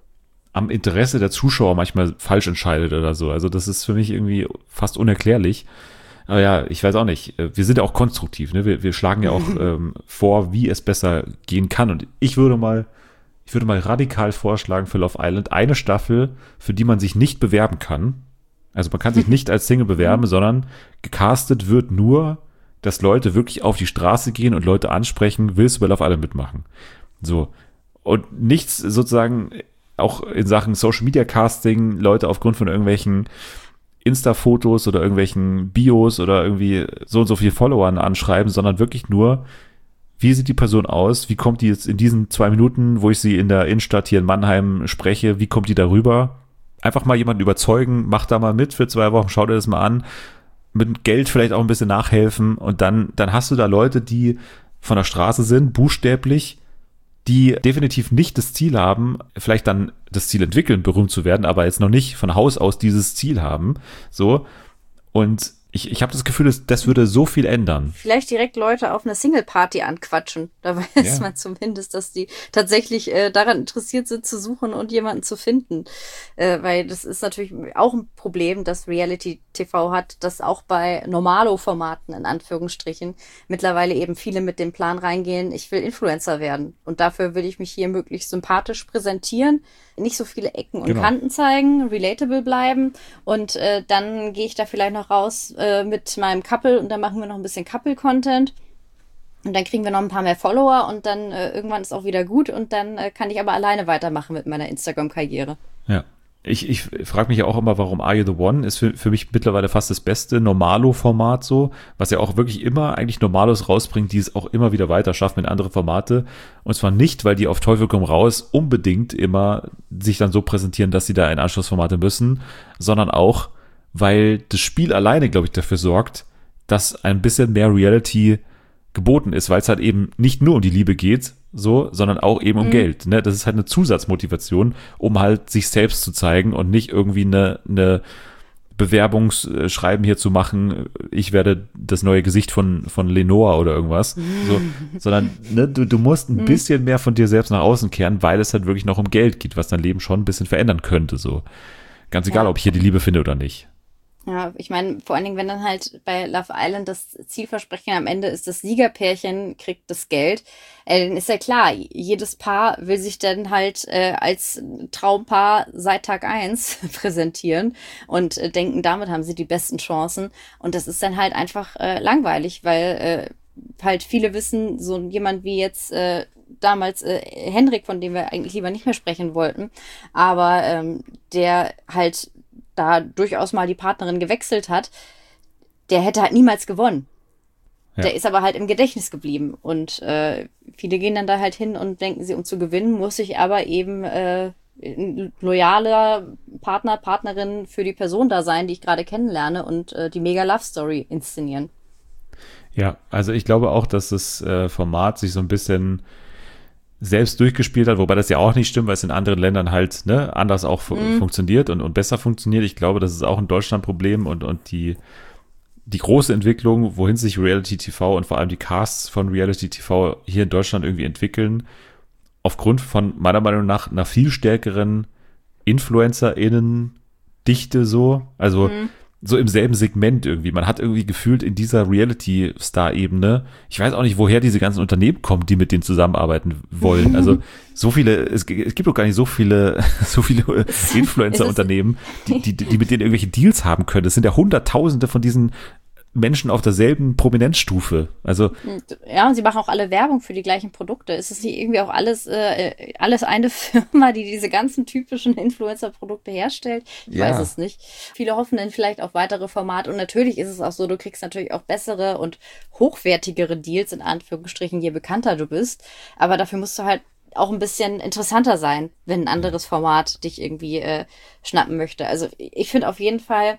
am Interesse der Zuschauer manchmal falsch entscheidet oder so. Also das ist für mich irgendwie fast unerklärlich. Aber ja, ich weiß auch nicht. Wir sind ja auch konstruktiv, ne? Wir, wir schlagen ja auch ähm, vor, wie es besser gehen kann. Und ich würde mal Ich würde mal radikal vorschlagen für Love Island eine Staffel, für die man sich nicht bewerben kann. Also man kann sich nicht als Single bewerben, sondern gecastet wird nur, dass Leute wirklich auf die Straße gehen und Leute ansprechen, willst du bei Love Island mitmachen? So. Und nichts sozusagen auch in Sachen Social Media Casting, Leute aufgrund von irgendwelchen Insta-Fotos oder irgendwelchen Bios oder irgendwie so und so viele Followern anschreiben, sondern wirklich nur, wie sieht die Person aus? Wie kommt die jetzt in diesen zwei Minuten, wo ich sie in der Innenstadt hier in Mannheim spreche, wie kommt die darüber? Einfach mal jemanden überzeugen, mach da mal mit für zwei Wochen, schau dir das mal an. Mit Geld vielleicht auch ein bisschen nachhelfen, und dann, dann hast du da Leute, die von der Straße sind, buchstäblich, die definitiv nicht das Ziel haben, vielleicht dann das Ziel entwickeln, berühmt zu werden, aber jetzt noch nicht von Haus aus dieses Ziel haben. So. Und Ich, ich habe das Gefühl, das, das würde so viel ändern. Vielleicht direkt Leute auf eine Single-Party anquatschen. Da weiß ja. man zumindest, dass die tatsächlich äh, daran interessiert sind, zu suchen und jemanden zu finden. Äh, weil das ist natürlich auch ein Problem, das Reality-T V hat, dass auch bei Normalo-Formaten, in Anführungsstrichen, mittlerweile eben viele mit dem Plan reingehen, ich will Influencer werden. Und dafür will ich mich hier möglichst sympathisch präsentieren, nicht so viele Ecken und genau. Kanten zeigen, relatable bleiben, und äh, dann gehe ich da vielleicht noch raus äh, mit meinem Couple, und dann machen wir noch ein bisschen Couple-Content, und dann kriegen wir noch ein paar mehr Follower, und dann äh, irgendwann ist auch wieder gut, und dann äh, kann ich aber alleine weitermachen mit meiner Instagram-Karriere. Ja. Ich, ich frage mich ja auch immer, warum Are You The One ist für, für mich mittlerweile fast das beste Normalo-Format so, was ja auch wirklich immer eigentlich Normalos rausbringt, die es auch immer wieder weiter schaffen in andere Formate. Und zwar nicht, weil die auf Teufel komm raus unbedingt immer sich dann so präsentieren, dass sie da in Anschlussformate müssen, sondern auch, weil das Spiel alleine, glaube ich, dafür sorgt, dass ein bisschen mehr Reality geboten ist, weil es halt eben nicht nur um die Liebe geht, so, sondern auch eben um mhm. Geld. Ne? Das ist halt eine Zusatzmotivation, um halt sich selbst zu zeigen und nicht irgendwie eine, eine Bewerbungsschreiben hier zu machen, ich werde das neue Gesicht von, von Lenore oder irgendwas. Mhm. So, sondern ne, du, du musst ein mhm. bisschen mehr von dir selbst nach außen kehren, weil es halt wirklich noch um Geld geht, was dein Leben schon ein bisschen verändern könnte. So. Ganz egal, ja. ob ich hier die Liebe finde oder nicht. Ja, ich meine, vor allen Dingen, wenn dann halt bei Love Island das Zielversprechen am Ende ist, das Siegerpärchen kriegt das Geld, äh, dann ist ja klar, jedes Paar will sich dann halt äh, als Traumpaar seit Tag eins präsentieren und äh, denken, damit haben sie die besten Chancen. Und das ist dann halt einfach äh, langweilig, weil äh, halt viele wissen, so jemand wie jetzt äh, damals äh, Henrik, von dem wir eigentlich lieber nicht mehr sprechen wollten, aber ähm, der halt da durchaus mal die Partnerin gewechselt hat, der hätte halt niemals gewonnen. Ja. Der ist aber halt im Gedächtnis geblieben. Und äh, viele gehen dann da halt hin und denken sie, um zu gewinnen, muss ich aber eben äh, ein loyaler Partner, Partnerin für die Person da sein, die ich gerade kennenlerne, und äh, die Mega-Love-Story inszenieren. Ja, also ich glaube auch, dass das äh, Format sich so ein bisschen selbst durchgespielt hat, wobei das ja auch nicht stimmt, weil es in anderen Ländern halt ne, anders auch fu- Mhm. funktioniert und, und besser funktioniert. Ich glaube, das ist auch ein Deutschland-Problem und, und die, die große Entwicklung, wohin sich Reality-T V und vor allem die Casts von Reality-T V hier in Deutschland irgendwie entwickeln, aufgrund von meiner Meinung nach einer viel stärkeren InfluencerInnen-Dichte so, also Mhm. so im selben Segment irgendwie. Man hat irgendwie gefühlt in dieser Reality-Star-Ebene, ich weiß auch nicht, woher diese ganzen Unternehmen kommen, die mit denen zusammenarbeiten wollen. Also so viele, es, g- es gibt doch gar nicht so viele, so viele Influencer-Unternehmen, die, die, die mit denen irgendwelche Deals haben können. Es sind ja Hunderttausende von diesen Menschen auf derselben Prominenzstufe. Also Ja, und sie machen auch alle Werbung für die gleichen Produkte. Ist es nicht irgendwie auch alles, äh, alles eine Firma, die diese ganzen typischen Influencer-Produkte herstellt? Ich Ja. weiß es nicht. Viele hoffen dann vielleicht auf weitere Formate. Und natürlich ist es auch so, du kriegst natürlich auch bessere und hochwertigere Deals, in Anführungsstrichen, je bekannter du bist. Aber dafür musst du halt auch ein bisschen interessanter sein, wenn ein anderes Format dich irgendwie äh, schnappen möchte. Also ich finde auf jeden Fall,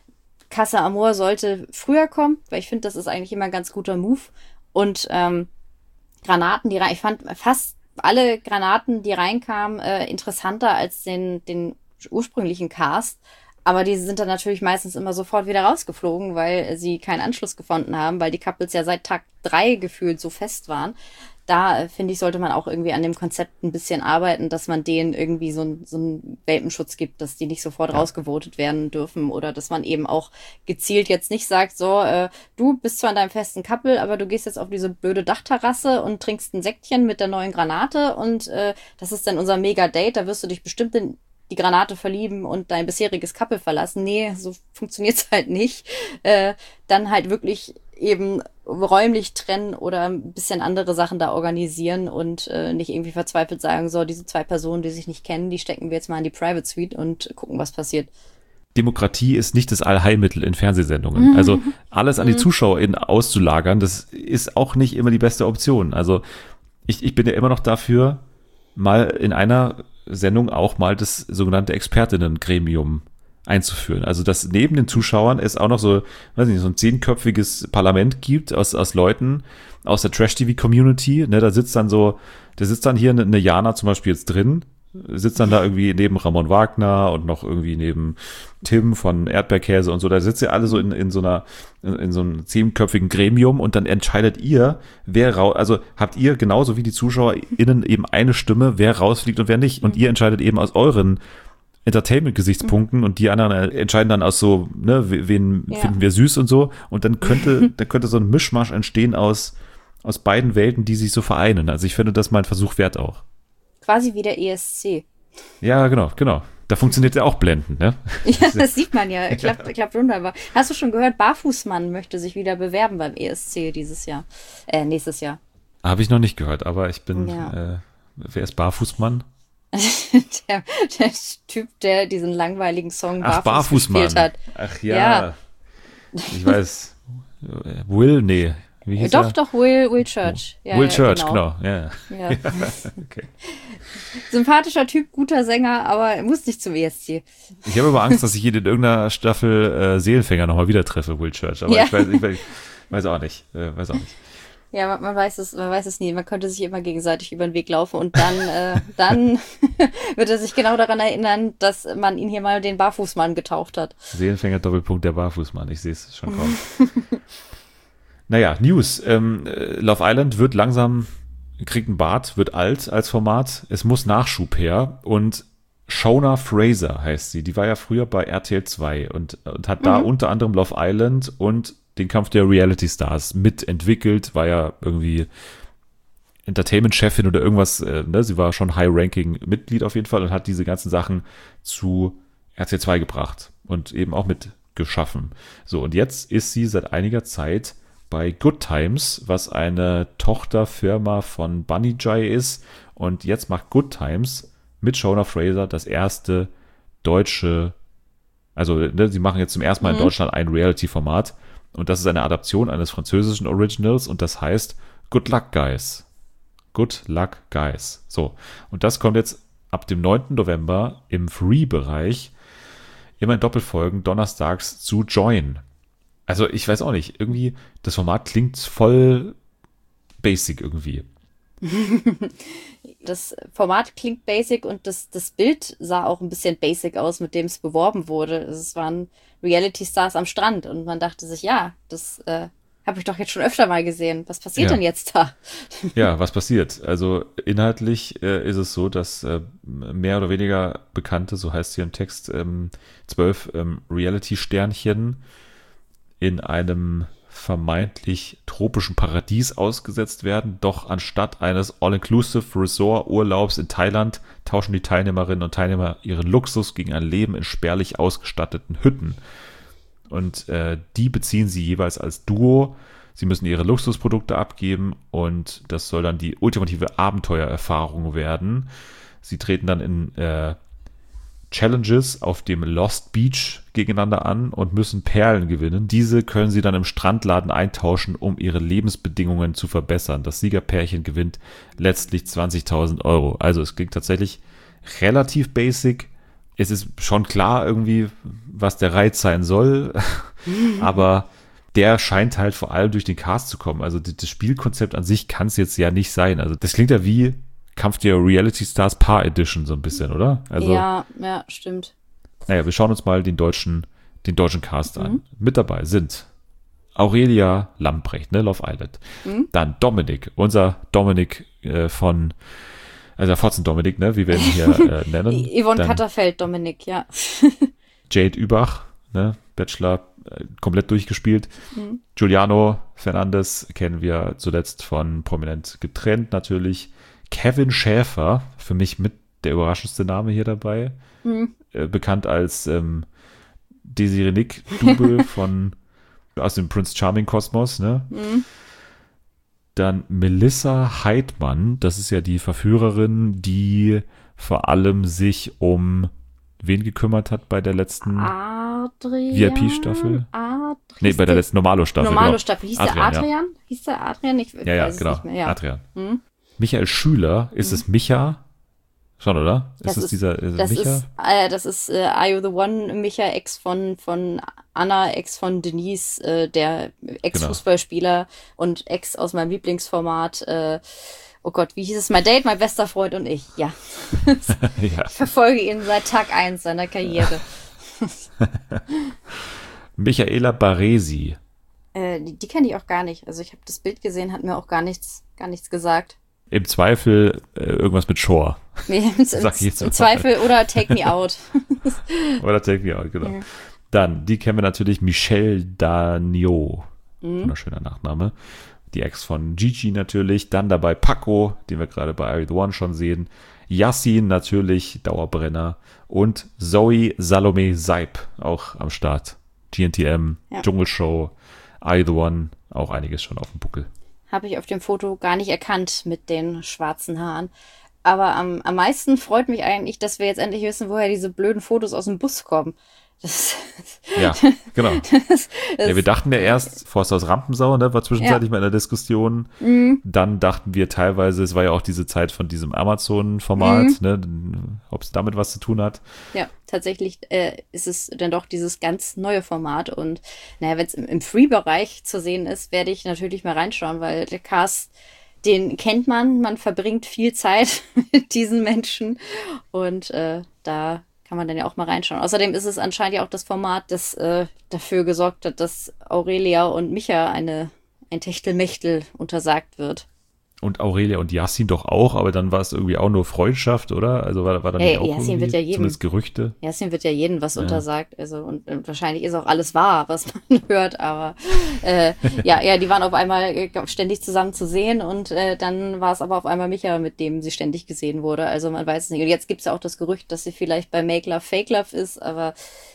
Casa Amor sollte früher kommen, weil ich finde, das ist eigentlich immer ein ganz guter Move. Und ähm, Granaten, die rein, ich fand fast alle Granaten, die reinkamen, äh, interessanter als den, den ursprünglichen Cast. Aber die sind dann natürlich meistens immer sofort wieder rausgeflogen, weil sie keinen Anschluss gefunden haben, weil die Couples ja seit Tag drei gefühlt so fest waren. Da, äh, finde ich, sollte man auch irgendwie an dem Konzept ein bisschen arbeiten, dass man denen irgendwie so, ein, so einen Welpenschutz gibt, dass die nicht sofort Ja. rausgevotet werden dürfen oder dass man eben auch gezielt jetzt nicht sagt, so, äh, du bist zwar in deinem festen Couple, aber du gehst jetzt auf diese blöde Dachterrasse und trinkst ein Säckchen mit der neuen Granate und äh, das ist dann unser Mega-Date, da wirst du dich bestimmt in die Granate verlieben und dein bisheriges Couple verlassen. Nee, so funktioniert's halt nicht. Äh, dann halt wirklich eben räumlich trennen oder ein bisschen andere Sachen da organisieren und äh, nicht irgendwie verzweifelt sagen, so, diese zwei Personen, die sich nicht kennen, die stecken wir jetzt mal in die Private Suite und gucken, was passiert. Demokratie ist nicht das Allheilmittel in Fernsehsendungen. Also alles an die ZuschauerInnen auszulagern, das ist auch nicht immer die beste Option. Also ich, ich bin ja immer noch dafür, mal in einer Sendung auch mal das sogenannte Expertinnen-Gremium einzuführen. Also dass neben den Zuschauern es auch noch so, weiß nicht, so ein zehnköpfiges Parlament gibt aus, aus Leuten aus der Trash-T V-Community. Ne, da sitzt dann so, da sitzt dann hier eine, eine Jana zum Beispiel jetzt drin, sitzt dann da irgendwie neben Ramon Wagner und noch irgendwie neben Tim von Erdbeerkäse und so. Da sitzt ihr alle so in, in so einer, in, in so einem zehnköpfigen Gremium und dann entscheidet ihr, wer raus, also habt ihr genauso wie die ZuschauerInnen eben eine Stimme, wer rausfliegt und wer nicht. Und ihr entscheidet eben aus euren Entertainment-Gesichtspunkten und die anderen entscheiden dann aus so, ne, wen Ja. finden wir süß und so. Und dann könnte, dann könnte so ein Mischmasch entstehen aus, aus beiden Welten, die sich so vereinen. Also ich finde das mal ein Versuch wert auch. Quasi wie der E S C. Ja, genau, genau. Da funktioniert ja auch blendend, ne? Ja, das sieht man ja. Klappt, klappt wunderbar. Hast du schon gehört, Barfußmann möchte sich wieder bewerben beim E S C dieses Jahr? Äh, nächstes Jahr. Habe ich noch nicht gehört, aber ich bin, Ja. äh, wer ist Barfußmann? der, der Typ, der diesen langweiligen Song Ach, Barfuß Barfußmann. gespielt hat. Ach ja. Ja. Ich weiß. Will, nee. Wie hieß Doch, er? doch, Will, Will Church. Ja, Will ja, Church, genau. Ja. Ja. Okay. Sympathischer Typ, guter Sänger, aber er muss nicht zum E S C. Ich habe aber Angst, dass ich ihn in irgendeiner Staffel äh, Seelenfänger nochmal wieder treffe, Will Church. Aber Ja. ich, weiß, ich, weiß, ich weiß auch nicht. Äh, weiß auch nicht. Ja, man, man weiß es, man weiß es nie. Man könnte sich immer gegenseitig über den Weg laufen und dann, äh, dann wird er sich genau daran erinnern, dass man ihn hier mal den Barfußmann getauft hat. Seelenfänger Doppelpunkt der Barfußmann. Ich sehe es schon kommen. Naja, News. Ähm, äh, Love Island wird langsam, kriegt einen Bart, wird alt als Format. Es muss Nachschub her. Und Shona Fraser heißt sie. Die war ja früher bei R T L zwei und, und hat da unter anderem Love Island und den Kampf der Reality Stars mitentwickelt. War ja irgendwie Entertainment-Chefin oder irgendwas. Äh, ne? Sie war schon High-Ranking-Mitglied auf jeden Fall und hat diese ganzen Sachen zu R T L zwei gebracht und eben auch mitgeschaffen. So, und jetzt ist sie seit einiger Zeit bei Good Times, was eine Tochterfirma von Bunny Jai ist. Und jetzt macht Good Times mit Shona Fraser das erste deutsche, also ne, sie machen jetzt zum ersten Mal in Deutschland ein Reality-Format. Und das ist eine Adaption eines französischen Originals und das heißt Good Luck Guys. Good Luck Guys. So, und das kommt jetzt ab dem neunten November im Free-Bereich immer in Doppelfolgen donnerstags zu Join. Also ich weiß auch nicht, irgendwie, das Format klingt voll basic irgendwie. Das Format klingt basic und das, das Bild sah auch ein bisschen basic aus, mit dem es beworben wurde. Es waren Reality-Stars am Strand und man dachte sich, ja, das äh, habe ich doch jetzt schon öfter mal gesehen. Was passiert Ja. denn jetzt da? Ja, was passiert? Also inhaltlich äh, ist es so, dass äh, mehr oder weniger bekannte, so heißt hier im Text, ähm, zwölf ähm, Reality-Sternchen in einem vermeintlich tropischen Paradies ausgesetzt werden. Doch anstatt eines All-Inclusive-Resort-Urlaubs in Thailand tauschen die Teilnehmerinnen und Teilnehmer ihren Luxus gegen ein Leben in spärlich ausgestatteten Hütten. Und äh, die beziehen sie jeweils als Duo. Sie müssen ihre Luxusprodukte abgeben und das soll dann die ultimative Abenteuererfahrung werden. Sie treten dann in äh, Challenges auf dem Lost Beach gegeneinander an und müssen Perlen gewinnen. Diese können sie dann im Strandladen eintauschen, um ihre Lebensbedingungen zu verbessern. Das Siegerpärchen gewinnt letztlich zwanzigtausend Euro. Also es klingt tatsächlich relativ basic. Es ist schon klar irgendwie, was der Reiz sein soll, aber der scheint halt vor allem durch den Cast zu kommen. Also das Spielkonzept an sich kann es jetzt ja nicht sein. Also das klingt ja wie Kampf der Reality Stars Paar Edition so ein bisschen, oder? Also, Ja, ja, stimmt. naja, wir schauen uns mal den deutschen, den deutschen Cast an. Mit dabei sind Aurelia Lamprecht, ne, Love Island. Dann Dominik, unser Dominik äh, von, also der Fotzen Dominik, ne, wie wir ihn hier äh, nennen. I- Yvonne Dann Katterfeld, Dominik, ja. Jade Übach, ne, Bachelor, äh, komplett durchgespielt. Giuliano Fernandes kennen wir zuletzt von Prominent getrennt natürlich. Kevin Schäfer, für mich mit der überraschendste Name hier dabei. Äh, bekannt als ähm, Desiree Nick Double von aus dem Prince Charming Kosmos, ne? Dann Melissa Heidmann, das ist ja die Verführerin, die vor allem sich um wen gekümmert hat bei der letzten Adrian. V I P-Staffel? Ad Nee, hieß bei der der- letzten Normalo-Staffel. Normalo-Staffel. Hieß der Adrian, ja. Adrian? Hieß der Adrian? Ich Ja, ja, weiß es genau. nicht mehr. Ja. Adrian. Michael Schüler, ist es Micha? Schon, oder? Ist Das es ist- dieser ist es Das Micha? ist, äh, das ist äh, Are You the One, Micha, Ex von, von Anna, Ex von Denise, äh, der Ex-Fußballspieler und Ex aus meinem Lieblingsformat. Äh, oh Gott, wie hieß es? My Date, mein bester Freund und ich. Ja, ja. ich verfolge ihn seit Tag eins seiner Karriere. Michaela Baresi. äh, die die kenne ich auch gar nicht. Also ich habe das Bild gesehen, hat mir auch gar nichts, gar nichts gesagt. Im Zweifel äh, irgendwas mit Shore. Nee, im, Sag ich jetzt im mal. Zweifel oder Take Me Out. Oder Take Me Out, genau. Dann, die kennen wir natürlich, Michelle Danio. Wunderschöner Nachname. Die Ex von Gigi natürlich. Dann dabei Paco, den wir gerade bei I The One schon sehen. Yassin natürlich, Dauerbrenner. Und Zoe Salome Seib, auch am Start. G N T M, Ja. Dschungelshow, I The One, auch einiges schon auf dem Buckel. Habe ich auf dem Foto gar nicht erkannt mit den schwarzen Haaren. Aber am, am meisten freut mich eigentlich, dass wir jetzt endlich wissen, woher diese blöden Fotos aus dem Bus kommen. Das, Ja, genau. das, Ja, wir dachten ja erst, Forster aus Rampensau, ne, war zwischenzeitlich mal in der Diskussion. Dann dachten wir teilweise, es war ja auch diese Zeit von diesem Amazon-Format, ne, ob es damit was zu tun hat. ja, tatsächlich äh, ist es dann doch dieses ganz neue Format. Und naja, wenn es im, im Free-Bereich zu sehen ist, werde ich natürlich mal reinschauen, weil der Cast, den kennt man, man verbringt viel Zeit mit diesen Menschen und äh, da kann man dann ja auch mal reinschauen. Außerdem ist es anscheinend ja auch das Format, das äh, dafür gesorgt hat, dass Aurelia und Micha eine, ein Techtelmechtel untersagt wird. Und Aurelia und Yassin doch auch, aber dann war es irgendwie auch nur Freundschaft, oder? Also war, war dann Hey, nicht auch Yassin irgendwie wird ja jedem- zumindest Gerüchte? Jasmin wird ja jedem was untersagt, also und, und wahrscheinlich ist auch alles wahr, was man hört, aber äh, ja, ja, die waren auf einmal äh, ständig zusammen zu sehen und äh, dann war es aber auf einmal Micha, mit dem sie ständig gesehen wurde, also man weiß es nicht. Und jetzt gibt es ja auch das Gerücht, dass sie vielleicht bei Make Love Fake Love ist, aber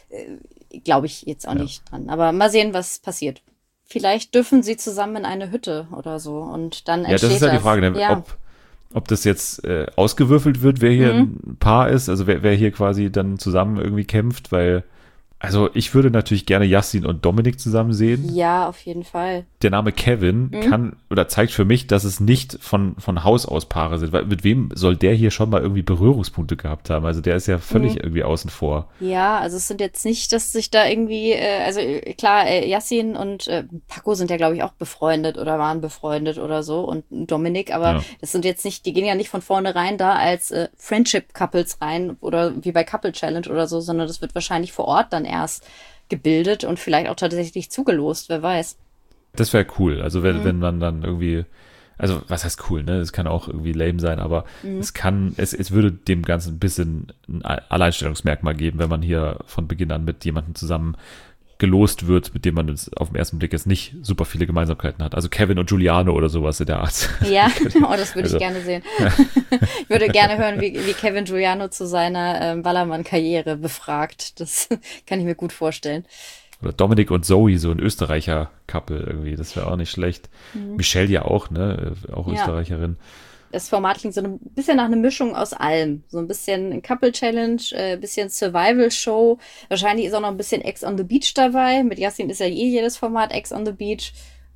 äh, glaube ich jetzt auch Ja. nicht dran. Aber mal sehen, was passiert. Vielleicht dürfen sie zusammen in eine Hütte oder so und dann Ja, entsteht das ist ja die Frage, ne? Ja. ob, ob das jetzt äh, ausgewürfelt wird, wer hier ein Paar ist, also wer, wer hier quasi dann zusammen irgendwie kämpft, weil Also ich würde natürlich gerne Yassin und Dominik zusammen sehen. Ja, auf jeden Fall. Der Name Kevin Mhm. kann oder zeigt für mich, dass es nicht von, von Haus aus Paare sind. Weil mit wem soll der hier schon mal irgendwie Berührungspunkte gehabt haben? Also der ist ja völlig Mhm. irgendwie außen vor. Ja, also es sind jetzt nicht, dass sich da irgendwie, äh, also äh, klar, äh, Yassin und äh, Paco sind ja, glaube ich, auch befreundet oder waren befreundet oder so und Dominik, aber Ja. das sind jetzt nicht, die gehen ja nicht von vornherein da als äh, Friendship-Couples rein oder wie bei Couple Challenge oder so, sondern das wird wahrscheinlich vor Ort dann erst gebildet und vielleicht auch tatsächlich zugelost, wer weiß. Das wäre cool. Also wenn, Mhm. wenn man dann irgendwie, also was heißt cool, ne? Es kann auch irgendwie lame sein, aber Mhm. es kann, es, es würde dem Ganzen ein bisschen ein Alleinstellungsmerkmal geben, wenn man hier von Beginn an mit jemandem zusammen gelost wird, mit dem man jetzt auf den ersten Blick jetzt nicht super viele Gemeinsamkeiten hat. Also Kevin und Giuliano oder sowas in der Art. Ja, oh, das würde Also- ich gerne sehen. Ich würde gerne hören, wie, wie Kevin Giuliano zu seiner ähm, Ballermann-Karriere befragt. Das kann ich mir gut vorstellen. Oder Dominik und Zoe, so ein Österreicher-Couple irgendwie, das wäre auch nicht schlecht. Michelle ja auch, ne? Auch Ja. Österreicherin. Das Format klingt so ein bisschen nach einer Mischung aus allem. So ein bisschen Couple Challenge, äh, ein bisschen Survival Show. Wahrscheinlich ist auch noch ein bisschen Ex on the Beach dabei. Mit Yassin ist ja eh jedes Format Ex on the Beach.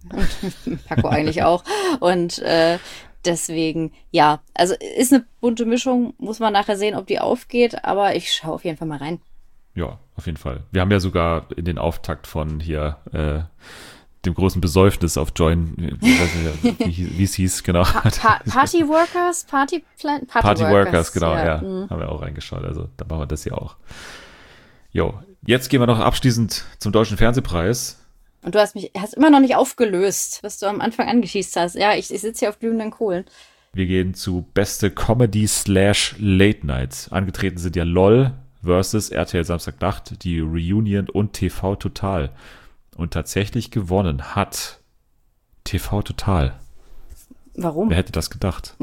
Und Paco eigentlich auch. Und äh, deswegen, ja, also ist eine bunte Mischung. Muss man nachher sehen, ob die aufgeht. Aber ich schaue auf jeden Fall mal rein. Ja, auf jeden Fall. Wir haben ja sogar in den Auftakt von hier äh, dem großen Besäufnis auf Join, ich weiß nicht, wie, wie es hieß, genau. Pa Party Workers, Party Plan, Party, Party Workers, genau, ja, Mhm. haben wir auch reingeschaut. Also da machen wir das hier auch. Jo, jetzt gehen wir noch abschließend zum Deutschen Fernsehpreis. Und du hast mich, hast immer noch nicht aufgelöst, was du am Anfang angeschießt hast. Ja, ich, ich sitze hier auf glühenden Kohlen. Wir gehen zu beste Comedy slash Late Night. Angetreten sind ja LOL versus R T L Samstagnacht, die Reunion und T V Total. Und tatsächlich gewonnen hat T V Total. Warum? Wer hätte das gedacht?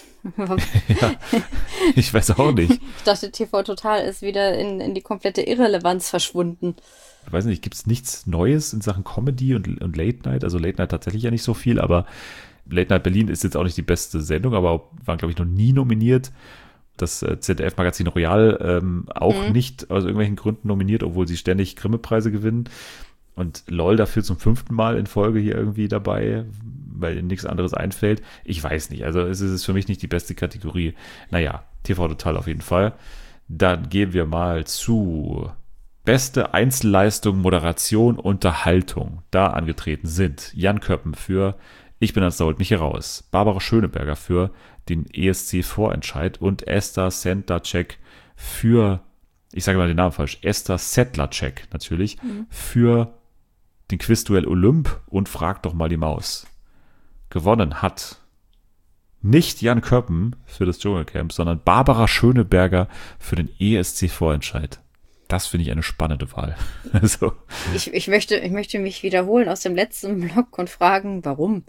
Ja, ich weiß auch nicht. Ich dachte, T V Total ist wieder in, in die komplette Irrelevanz verschwunden. Ich weiß nicht, gibt es nichts Neues in Sachen Comedy und, und Late Night? Also Late Night tatsächlich ja nicht so viel, aber Late Night Berlin ist jetzt auch nicht die beste Sendung, aber waren, glaube ich, noch nie nominiert. Das äh, Z D F-Magazin Royal ähm, auch Mhm. nicht aus irgendwelchen Gründen nominiert, obwohl sie ständig Grimme-Preise gewinnen. Und LOL dafür zum fünften Mal in Folge hier irgendwie dabei, weil ihnen nichts anderes einfällt. Ich weiß nicht, also es ist für mich nicht die beste Kategorie. Naja, T V Total auf jeden Fall. Dann gehen wir mal zu beste Einzelleistung, Moderation, Unterhaltung. Da angetreten sind Jan Köppen für Ich bin das Sault mich hier raus, Barbara Schöneberger für den E S C-Vorentscheid und Esther Sedlacek für, ich sage mal den Namen falsch, Esther Sedlacek natürlich, für den Quizduell Olymp und Frag doch mal die Maus. Gewonnen hat nicht Jan Köppen für das Dschungelcamp, sondern Barbara Schöneberger für den E S C-Vorentscheid. Das finde ich eine spannende Wahl. Also, Ich, ich, möchte, ich möchte mich wiederholen aus dem letzten Blog und fragen, warum?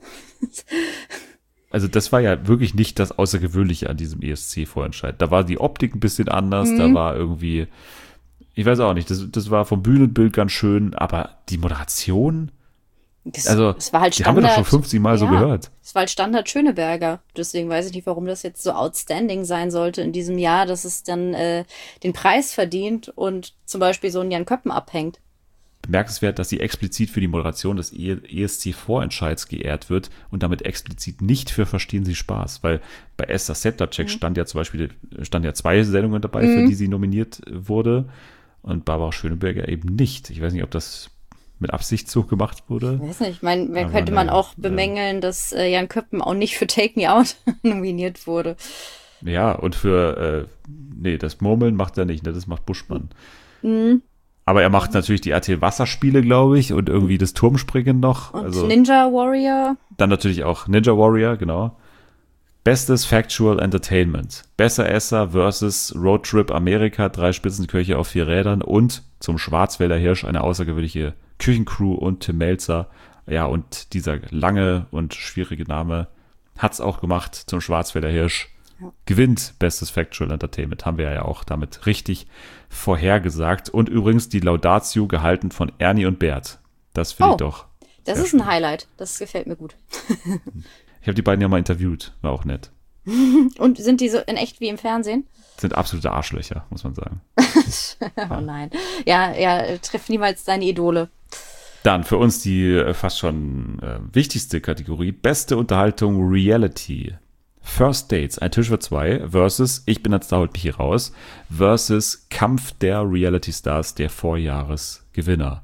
also das war ja wirklich nicht das Außergewöhnliche an diesem E S C-Vorentscheid. Da war die Optik ein bisschen anders, da war irgendwie, ich weiß auch nicht, das, das war vom Bühnenbild ganz schön, aber die Moderation, Das, also es war halt die haben wir doch schon Standard. fünfzig Mal so Ja. gehört. Es war halt Standard Schöneberger. Deswegen weiß ich nicht, warum das jetzt so outstanding sein sollte in diesem Jahr, dass es dann äh, den Preis verdient und zum Beispiel so einen Jan Köppen abhängt. Bemerkenswert, dass sie explizit für die Moderation des E S C-Vorentscheids geehrt wird und damit explizit nicht für Verstehen Sie Spaß, weil bei Esther Sedlacek stand ja zum Beispiel stand ja zwei Sendungen dabei, für die sie nominiert wurde und Barbara Schöneberger eben nicht. Ich weiß nicht, ob das mit Absicht so gemacht wurde. Ich weiß nicht, ich meine, wer Aber könnte man naja, auch bemängeln, dass äh, Jan Köppen auch nicht für Take Me Out nominiert wurde. Ja, und für, äh, nee, das Murmeln macht er nicht, ne? Das macht Buschmann. Mhm. Aber er macht natürlich die R T L-Wasserspiele, glaube ich, und irgendwie das Turmspringen noch. Und also Ninja Warrior. dann natürlich auch Ninja Warrior, genau. Bestes Factual Entertainment. Besser Esser versus Roadtrip Amerika, drei Spitzenköche auf vier Rädern und zum Schwarzwälder Hirsch eine außergewöhnliche Küchencrew und Tim Melzer. Ja, und dieser lange und schwierige Name hat's auch gemacht zum Schwarzwälder Hirsch. Gewinnt Bestes Factual Entertainment, haben wir ja auch damit richtig vorhergesagt. Und übrigens die Laudatio gehalten von Ernie und Bert. Das finde Oh. ich doch. Das sehr ist schön. ein Highlight. Das gefällt mir gut. Ich habe die beiden ja mal interviewt, war auch nett. Und sind die so in echt wie im Fernsehen? Sind absolute Arschlöcher, muss man sagen. Oh nein. Ja, ja, triff niemals deine Idole. Dann für uns die äh, fast schon äh, wichtigste Kategorie, beste Unterhaltung Reality. First Dates, ein Tisch für zwei versus Ich bin als Star, holt mich hier raus versus Kampf der Reality Stars, der Vorjahresgewinner.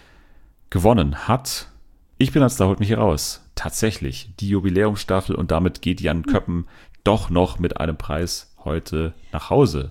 Gewonnen hat Ich bin als Star, holt mich hier raus. Tatsächlich die Jubiläumsstaffel und damit geht Jan Köppen doch noch mit einem Preis heute nach Hause.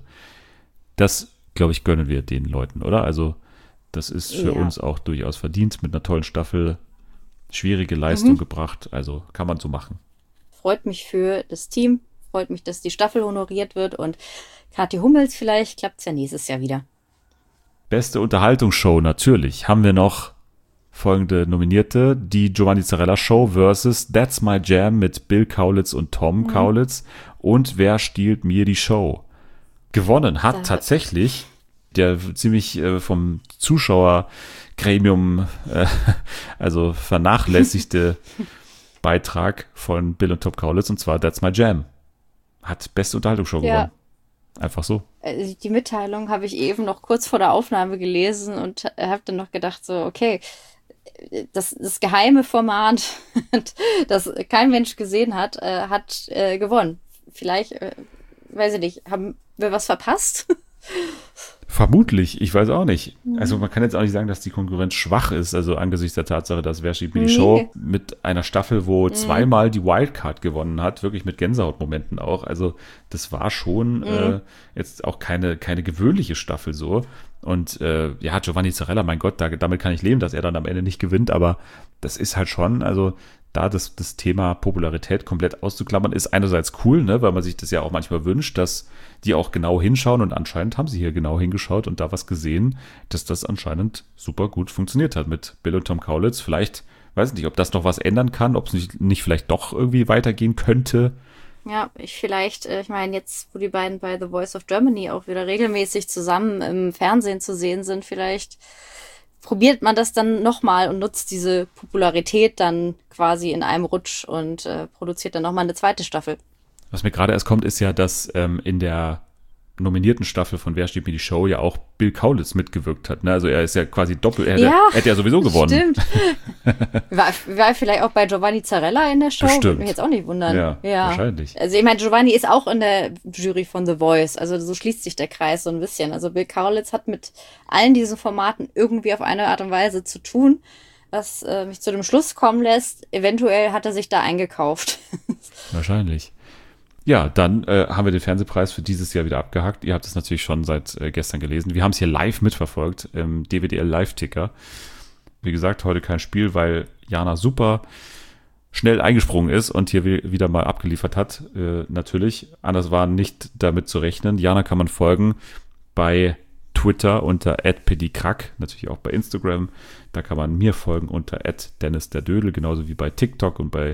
Das, glaube ich, gönnen wir den Leuten, oder? Also das ist für Ja. uns auch durchaus verdient mit einer tollen Staffel. Schwierige Leistung Mhm. gebracht, also kann man so machen. Freut mich für das Team, freut mich, dass die Staffel honoriert wird und Kathi Hummels, vielleicht klappt es ja nächstes Jahr wieder. Beste Unterhaltungsshow, natürlich. Haben wir noch folgende Nominierte. Die Giovanni Zarella Show versus That's My Jam mit Bill Kaulitz und Tom Kaulitz. Und Wer stiehlt mir die Show? Gewonnen hat Da- tatsächlich der ziemlich äh, vom Zuschauergremium äh, also vernachlässigte Beitrag von Bill und Tom Kaulitz, und zwar That's My Jam. Hat beste Unterhaltungsshow Ja. gewonnen. Einfach so. Also die Mitteilung habe ich eben noch kurz vor der Aufnahme gelesen und habe dann noch gedacht, so, okay, das, das geheime Format, das kein Mensch gesehen hat, äh, hat äh, gewonnen. Vielleicht, äh, weiß ich nicht, haben wir was verpasst? Vermutlich, ich weiß auch nicht. Also man kann jetzt auch nicht sagen, dass die Konkurrenz schwach ist, also angesichts der Tatsache, dass Wer stiehlt mir die Nee. Show mit einer Staffel, wo zweimal die Wildcard gewonnen hat, wirklich mit Gänsehautmomenten auch. Also das war schon äh, jetzt auch keine, keine gewöhnliche Staffel so. Und äh, ja, Giovanni Zarella, mein Gott, da, damit kann ich leben, dass er dann am Ende nicht gewinnt, aber das ist halt schon, also da das, das Thema Popularität komplett auszuklammern, ist einerseits cool, ne, weil man sich das ja auch manchmal wünscht, dass die auch genau hinschauen, und anscheinend haben sie hier genau hingeschaut und da was gesehen, dass das anscheinend super gut funktioniert hat mit Bill und Tom Kaulitz. Vielleicht, weiß ich nicht, ob das noch was ändern kann, ob es nicht, nicht vielleicht doch irgendwie weitergehen könnte. Ja, ich vielleicht, äh, ich meine, jetzt, wo die beiden bei The Voice of Germany auch wieder regelmäßig zusammen im Fernsehen zu sehen sind, vielleicht probiert man das dann nochmal und nutzt diese Popularität dann quasi in einem Rutsch und äh, produziert dann nochmal eine zweite Staffel. Was mir gerade erst kommt, ist ja, dass ähm, in der nominierten Staffel von Wer stiehlt mir die Show ja auch Bill Kaulitz mitgewirkt hat. Ne? Also er ist ja quasi doppelt, er hätte, Ja, hätte ja sowieso gewonnen. Stimmt. War, war vielleicht auch bei Giovanni Zarella in der Show? Bestimmt. Würde mich jetzt auch nicht wundern. Ja, wahrscheinlich. Also ich meine, Giovanni ist auch in der Jury von The Voice. Also so schließt sich der Kreis so ein bisschen. Also Bill Kaulitz hat mit allen diesen Formaten irgendwie auf eine Art und Weise zu tun, was äh, mich zu dem Schluss kommen lässt, eventuell hat er sich da eingekauft. Wahrscheinlich. Ja, dann äh, haben wir den Fernsehpreis für dieses Jahr wieder abgehakt. Ihr habt es natürlich schon seit äh, gestern gelesen. Wir haben es hier live mitverfolgt, im D W D L Live-Ticker. Wie gesagt, heute kein Spiel, weil Jana super schnell eingesprungen ist und hier wi- wieder mal abgeliefert hat. Äh, natürlich, anders war nicht damit zu rechnen. Jana kann man folgen bei Twitter unter at pedikrack, natürlich auch bei Instagram. Da kann man mir folgen unter at dennis der Dödel, genauso wie bei TikTok und bei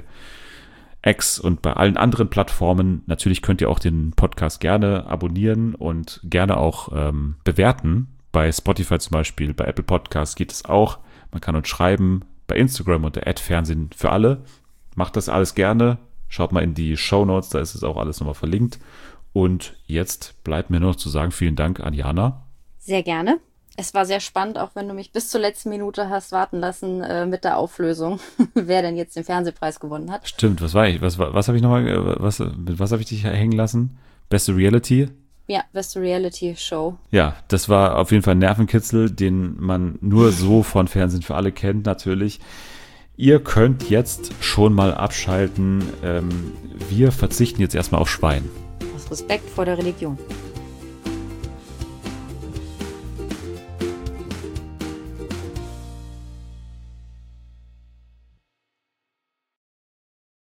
X und bei allen anderen Plattformen. Natürlich könnt ihr auch den Podcast gerne abonnieren und gerne auch ähm, bewerten. Bei Spotify zum Beispiel, bei Apple Podcasts geht es auch. Man kann uns schreiben bei Instagram unter at Fernsehen für alle. Macht das alles gerne. Schaut mal in die Shownotes, da ist es auch alles nochmal verlinkt. Und jetzt bleibt mir nur noch zu sagen, vielen Dank an Jana. Sehr gerne. Es war sehr spannend, auch wenn du mich bis zur letzten Minute hast warten lassen äh, mit der Auflösung, wer denn jetzt den Fernsehpreis gewonnen hat. Stimmt, was war ich? Was, was, was habe ich nochmal, äh, was, mit was habe ich dich hängen lassen? Beste Reality? Ja, beste Reality-Show. Ja, das war auf jeden Fall ein Nervenkitzel, den man nur so von Fernsehen für alle kennt, natürlich. Ihr könnt jetzt schon mal abschalten. Ähm, wir verzichten jetzt erstmal auf Schwein. Aus Respekt vor der Religion.